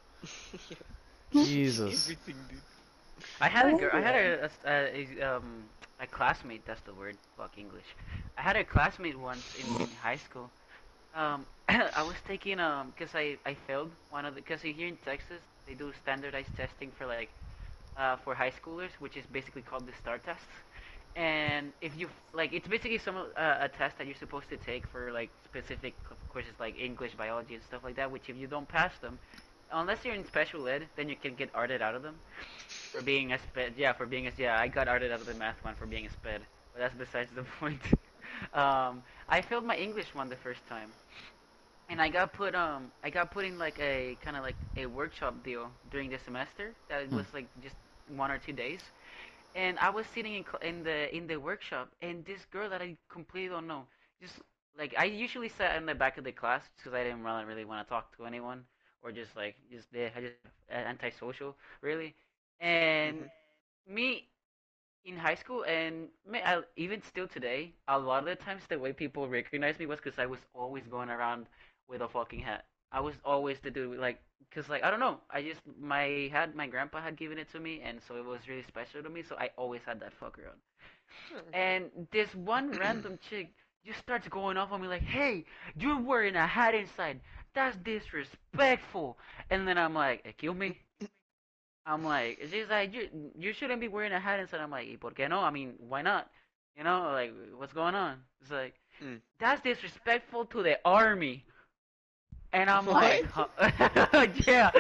Speaker 1: Jesus.
Speaker 3: Everything, dude.
Speaker 4: I had a girl. I had a, a, a um a classmate. That's the word. Fuck English. I had a classmate once in, in high school. Um, I was taking um because I I failed one of the because here in Texas they do standardized testing for like uh for high schoolers, which is basically called the STAR test. And if you like, it's basically some uh, a test that you're supposed to take for like specific courses like English, biology, and stuff like that. Which if you don't pass them, unless you're in special ed, then you can get arted out of them for being a sped. Yeah, for being a yeah. I got arted out of the math one for being a sped, but that's besides the point. um, I failed my English one the first time, and I got put um I got put in like a kind of like a workshop deal during the semester that
Speaker 1: Hmm.
Speaker 4: was like just one or two days. And I was sitting in cl- in the in the workshop, and this girl that I completely don't know, just like I usually sat in the back of the class because I didn't really really want to talk to anyone or just like just there, I just uh, antisocial really. And
Speaker 3: Mhm.
Speaker 4: me in high school and ma- I, even still today, a lot of the times the way people recognize me was because I was always going around with a fucking hat. I was always the dude with, like, cause like I don't know, I just my hat my grandpa had given it to me, and so it was really special to me. So I always had that fucker on. And this one random chick just starts going off on me like, "Hey, you're wearing a hat inside. That's disrespectful." And then I'm like, "Eh, "Kill me." I'm like, she's like, you you shouldn't be wearing a hat inside. I'm like, "¿Y por qué no? I mean, why not? You know, like, what's going on?" It's like,
Speaker 3: Mm.
Speaker 4: that's disrespectful to the army. And I'm
Speaker 3: What?
Speaker 4: like, huh? Yeah.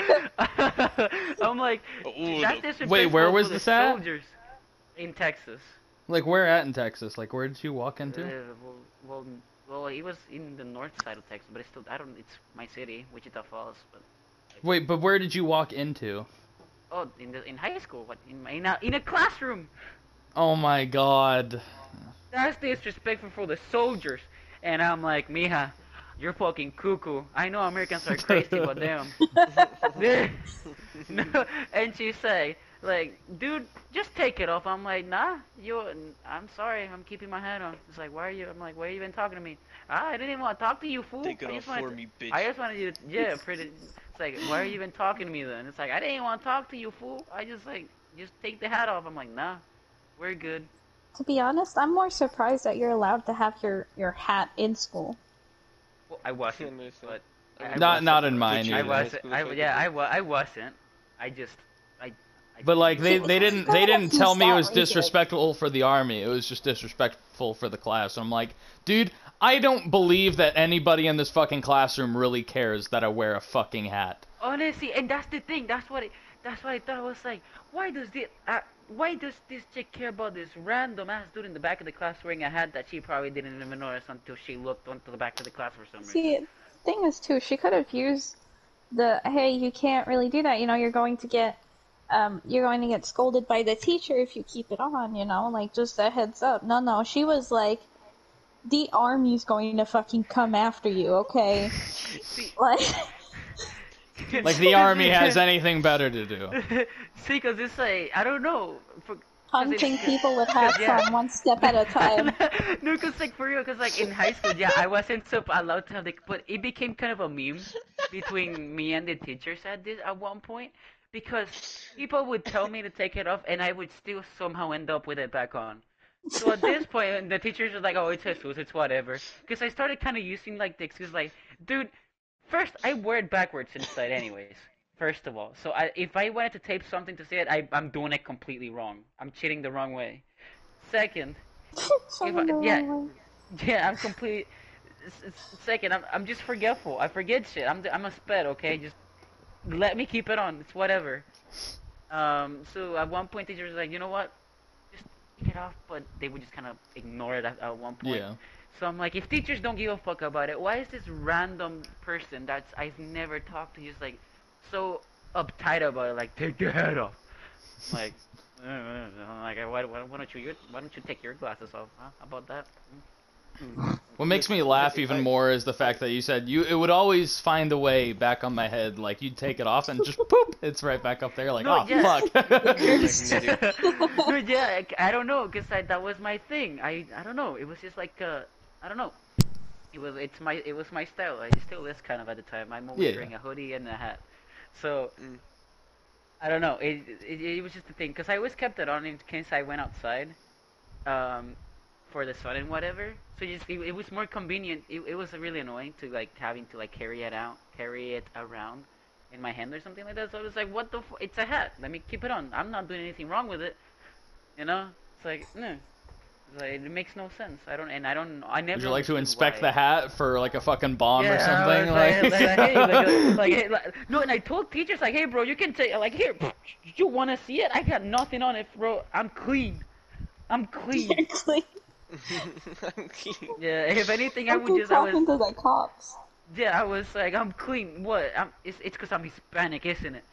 Speaker 4: I'm like,
Speaker 3: Oh,
Speaker 4: that's
Speaker 3: the
Speaker 4: disrespectful
Speaker 1: Wait, where
Speaker 4: to
Speaker 1: was
Speaker 4: the
Speaker 1: this at?
Speaker 4: soldiers in Texas.
Speaker 1: Like where at in Texas? Like where did you walk into?
Speaker 4: Uh, well, well, well, it was in the north side of Texas, but it's still, I don't, it's my city, Wichita Falls, but.
Speaker 1: Wait, but where did you walk into?
Speaker 4: Oh, in the in high school, what in in a in a classroom?
Speaker 1: Oh my god.
Speaker 4: That's disrespectful for the soldiers. And I'm like, "Mija, you're fucking cuckoo. I know Americans are crazy, but damn." No, and she say, like, "Dude, just take it off." I'm like, "Nah, you. I'm sorry. I'm keeping my hat on." It's like, "Why are you?" I'm like, "Why are you even talking to me?" "Ah, I didn't even want to talk to you, fool.
Speaker 3: Take it
Speaker 4: I
Speaker 3: off
Speaker 4: just wanted
Speaker 3: for
Speaker 4: to,
Speaker 3: me, bitch.
Speaker 4: I just wanted you to, yeah, pretty." It's like, "Why are you even talking to me then?" It's like, "I didn't even want to talk to you, fool. I just like, just take the hat off." I'm like, "Nah, we're good."
Speaker 2: To be honest, I'm more surprised that you're allowed to have your, your hat in school.
Speaker 4: Well, I wasn't,
Speaker 3: Understand.
Speaker 4: but
Speaker 3: I
Speaker 4: I
Speaker 3: would
Speaker 1: Not
Speaker 4: wasn't.
Speaker 1: not in
Speaker 3: butcher
Speaker 1: mine
Speaker 3: it
Speaker 4: I
Speaker 3: in
Speaker 1: either.
Speaker 3: high
Speaker 4: wasn't.
Speaker 3: school
Speaker 4: I
Speaker 3: if I
Speaker 4: yeah.
Speaker 3: could.
Speaker 4: I, wa- I wasn't. I just I I
Speaker 1: But like they, they didn't they didn't
Speaker 2: You
Speaker 1: tell me it
Speaker 2: stop
Speaker 1: was
Speaker 2: right there.
Speaker 1: disrespectful for the army. It was just disrespectful for the class. I'm like, dude, I don't believe that anybody in this fucking classroom really cares that I wear a fucking hat.
Speaker 4: Honestly, and that's the thing. That's what. It, that's what I thought. I was like, why does this? Uh, why does this chick care about this random ass dude in the back of the class wearing a hat that she probably didn't even notice until she looked onto the back of the class for some reason?
Speaker 2: See, the thing is too, she could have used the hey, you can't really do that. You know, you're going to get, um, you're going to get scolded by the teacher if you keep it on. You know, like just a heads up. No, no, she was like, the army's going to fucking come after you. Okay,
Speaker 4: See,
Speaker 2: like.
Speaker 1: Like the army has anything better to do.
Speaker 4: See, because it's like, I don't know. For,
Speaker 2: Hunting people with hats
Speaker 4: Yeah.
Speaker 2: on, one step at a time.
Speaker 4: No, because like for real, because like in high school, yeah, I wasn't so allowed to have the, but it became kind of a meme between me and the teachers at this at one point, because people would tell me to take it off, and I would still somehow end up with it back on. So at this point, the teachers were like, "Oh, it's Jesus, it's whatever," because I started kind of using like the excuse, like, "Dude, first I wear it backwards inside, anyways." First of all, so I, if I wanted to tape something to say it, I, I'm doing it completely wrong. I'm cheating the wrong way. Second, if I, yeah, yeah, I'm completely. s- s- Second, I'm, I'm just forgetful. I forget shit. I'm, I'm a sped, okay? Just let me keep it on. It's whatever. Um, so at one point, teacher was like, you know what? Just take it off, but they would just kind of ignore it at, at one point.
Speaker 1: Yeah.
Speaker 4: So I'm like, if teachers don't give a fuck about it, why is this random person that's I've never talked to just like so uptight about it? Like, take the hat off. I'm like, uh, uh, I'm like, why, why, why don't you why don't you take your glasses off? Huh? How about that? Mm.
Speaker 1: What makes me laugh even more is the fact that you said you it would always find a way back on my head. Like you'd take it off and just poop, it's right back up there. Like,
Speaker 4: No,
Speaker 1: oh
Speaker 4: yeah.
Speaker 1: fuck.
Speaker 4: No, yeah, I, I don't know, cause I, that was my thing. I I don't know. It was just like uh, I don't know. It was it's my it was my style. I still is kind of at the time. I'm always
Speaker 1: Yeah.
Speaker 4: wearing a hoodie and a hat. So
Speaker 3: Mm.
Speaker 4: I don't know. It, it it was just a thing, cause I always kept it on in case I went outside, um, for the sun and whatever. So just it, it was more convenient. It it was really annoying to like having to like carry it out, carry it around in my hand or something like that. So I was like, what the? F- it's a hat. Let me keep it on. I'm not doing anything wrong with it. You know? It's like no. It's like, it makes no sense. I don't, and I don't, I never.
Speaker 1: Would you like to
Speaker 4: understood
Speaker 1: inspect
Speaker 4: why.
Speaker 1: the hat for like a fucking bomb
Speaker 4: Yeah,
Speaker 1: or something?
Speaker 4: I was
Speaker 1: Like,
Speaker 4: like, like, hey, like, uh, like, hey, like, no, and I told teachers like, hey, bro, you can take, like, here, you want to see it? I got nothing on it, bro. I'm clean. I'm clean.
Speaker 2: Exactly.
Speaker 3: I'm clean.
Speaker 4: Yeah, if anything, I
Speaker 2: Like
Speaker 4: would
Speaker 2: you're
Speaker 4: just, I
Speaker 2: talking
Speaker 4: was,
Speaker 2: to the cops.
Speaker 4: yeah, I was like, I'm clean. What? I'm, it's, it's cause I'm Hispanic, isn't it?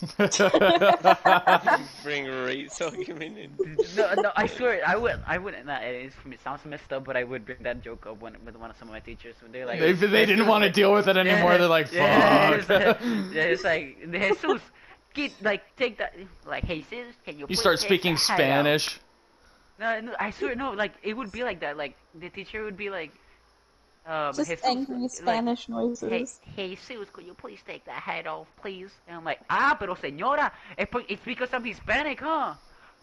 Speaker 3: Bring race argument in.
Speaker 4: No, no, I swear, I would, I wouldn't. Nah, it, is, it sounds messed up, but I would bring that joke up when, with one of some of my teachers when they're like,
Speaker 1: they, they didn't want to deal with it anymore. They're like, fuck.
Speaker 4: Yeah, it's, uh, yeah, it's like Jesus, get like take that, like Jesus, can you?
Speaker 1: You
Speaker 4: please
Speaker 1: start
Speaker 4: take
Speaker 1: speaking
Speaker 4: the hat out?"
Speaker 1: Spanish.
Speaker 4: No, no, I swear, no, like it would be like that. Like the teacher would be like, um,
Speaker 2: Just
Speaker 4: Jesus,
Speaker 2: angry
Speaker 4: like,
Speaker 2: Spanish
Speaker 4: Hey,
Speaker 2: noises.
Speaker 4: Jesus, could you please take that hat off, please? And I'm like, ah, pero señora, it's po- it's because I'm Hispanic, huh?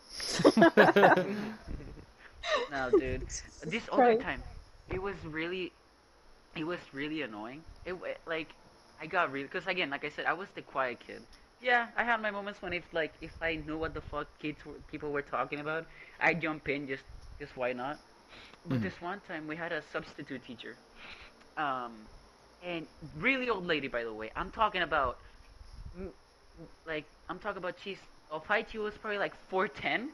Speaker 4: No, dude. This other
Speaker 2: Right.
Speaker 4: time, it was really, it was really annoying. It wa- like, I got really, cause again, like I said, I was the quiet kid. Yeah, I had my moments when if like if I knew what the fuck kids were, people were talking about, I jump in just, just why not? But
Speaker 1: Mhm.
Speaker 4: this one time we had a substitute teacher, um, and really old lady, by the way. I'm talking about, mm, like, I'm talking about she's of height. She was probably like four ten,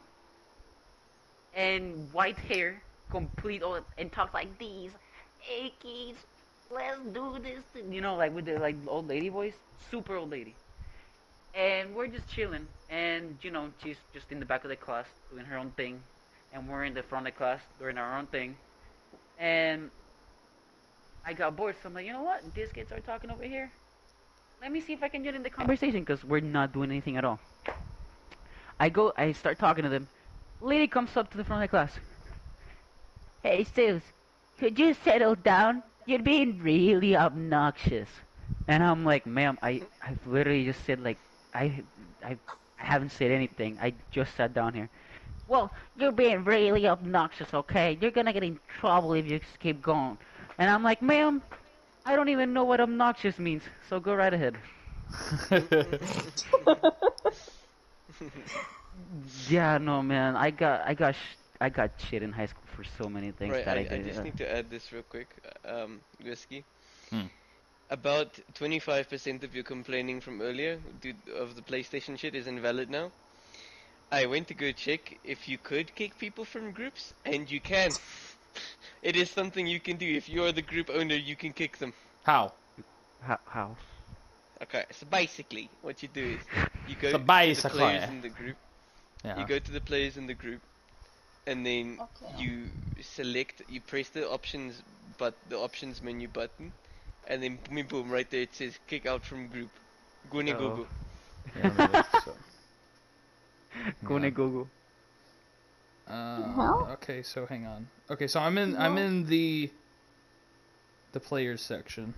Speaker 4: and white hair, complete old, and talks like these. Hey kids, let's do this. You know, like with the like old lady voice, super old lady. And we're just chilling, and you know, she's just in the back of the class doing her own thing, and we're in the front of the class doing our own thing. And I got bored, so I'm like, you know what? These kids are talking over here. Let me see if I can get in the conversation, because we're not doing anything at all. I go, I start talking to them. Lady comes up to the front of the class. Hey, Sus, could you settle down? You're being really obnoxious. And I'm like, ma'am, I, I've literally just said, like, I, I, I haven't said anything. I just sat down here. Well, you're being really obnoxious, okay? You're gonna get in trouble if you just keep going. And I'm like, ma'am, I don't even know what obnoxious means, so go right ahead. Yeah, no, man. I got, I got, sh I got shit in high school for so many things
Speaker 3: Right,
Speaker 4: that I
Speaker 3: I, I
Speaker 4: did.
Speaker 3: just
Speaker 4: Uh,
Speaker 3: need to add this real quick, uh, um, Whiskey.
Speaker 1: Hmm.
Speaker 3: About twenty-five percent of your complaining from earlier due of the PlayStation shit is invalid now. I went to go check if you could kick people from groups, and you can. It is something you can do. If you are the group owner, you can kick them.
Speaker 1: How?
Speaker 4: how, how?
Speaker 3: Okay, so basically, what you do is you go
Speaker 1: So
Speaker 3: to the players
Speaker 1: basically,
Speaker 3: in the group.
Speaker 1: yeah.
Speaker 3: You go to the players in the group, and then
Speaker 2: Okay.
Speaker 3: you select. You press the options, but the options menu button, and then boom, boom, right there it says kick out from group. Gune
Speaker 4: Uh-oh.
Speaker 3: go go.
Speaker 1: Yeah, let me look this up.
Speaker 4: Go
Speaker 1: Yeah.
Speaker 4: Google.
Speaker 1: Uh,
Speaker 2: hell?
Speaker 1: okay, so hang on. Okay, so I'm in I'm
Speaker 2: No.
Speaker 1: in the the players section.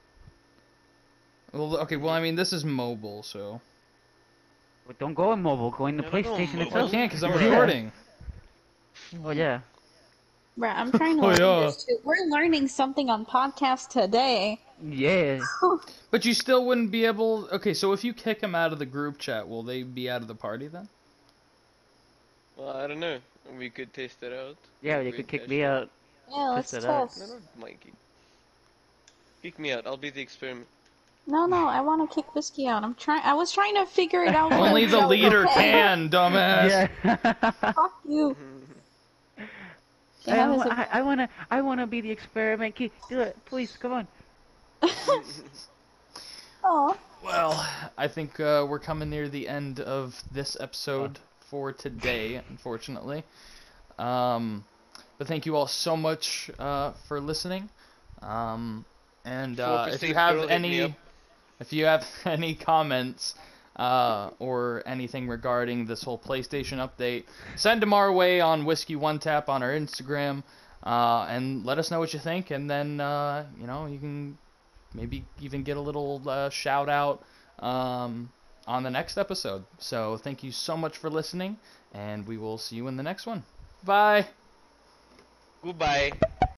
Speaker 1: Well, okay, well I mean this is mobile, so
Speaker 4: But don't go on mobile. Go in the
Speaker 3: No, don't go on
Speaker 4: PlayStation
Speaker 3: mobile.
Speaker 1: I
Speaker 4: itself.
Speaker 1: can't because I'm
Speaker 3: Bruh.
Speaker 1: recording.
Speaker 4: Oh yeah.
Speaker 2: Bruh, I'm trying to
Speaker 1: Oh,
Speaker 2: learn
Speaker 1: yeah.
Speaker 2: this too. We're learning something on podcast today.
Speaker 4: Yeah.
Speaker 1: But you still wouldn't be able. Okay, so if you kick them out of the group chat, will they be out of the party then?
Speaker 3: Well, I don't know. We could test it out.
Speaker 4: Yeah,
Speaker 3: if
Speaker 4: you
Speaker 3: we
Speaker 4: could kick
Speaker 3: catch
Speaker 4: me
Speaker 3: them.
Speaker 4: out.
Speaker 2: Yeah, let's
Speaker 4: Test it out.
Speaker 2: test.
Speaker 3: No, not Mikey. Kick me out. I'll be the experiment.
Speaker 2: No, no, I want to kick Whiskey out. I'm trying. I was trying to figure it out.
Speaker 1: Only
Speaker 2: first,
Speaker 1: the
Speaker 2: so,
Speaker 1: leader
Speaker 2: okay.
Speaker 1: can, dumbass.
Speaker 4: Yeah.
Speaker 2: Fuck you.
Speaker 4: I,
Speaker 2: Yeah,
Speaker 4: wa-
Speaker 2: was
Speaker 4: I, I wanna, I wanna be the experiment kid. Do it, please. Come on.
Speaker 2: Oh,
Speaker 1: Well, I think uh, we're coming near the end of this episode for today, unfortunately. Um, but thank you all so much uh, for listening. Um, and uh, if you
Speaker 3: four percent
Speaker 1: have
Speaker 3: girl hit me up.
Speaker 1: any, if you have any comments uh, or anything regarding this whole PlayStation update, send them our way on Whiskey One Tap on our Instagram, uh, and let us know what you think. And then uh, you know you can maybe even get a little uh, shout out um, on the next episode. So thank you so much for listening, and we will see you in the next one. Bye.
Speaker 3: Goodbye.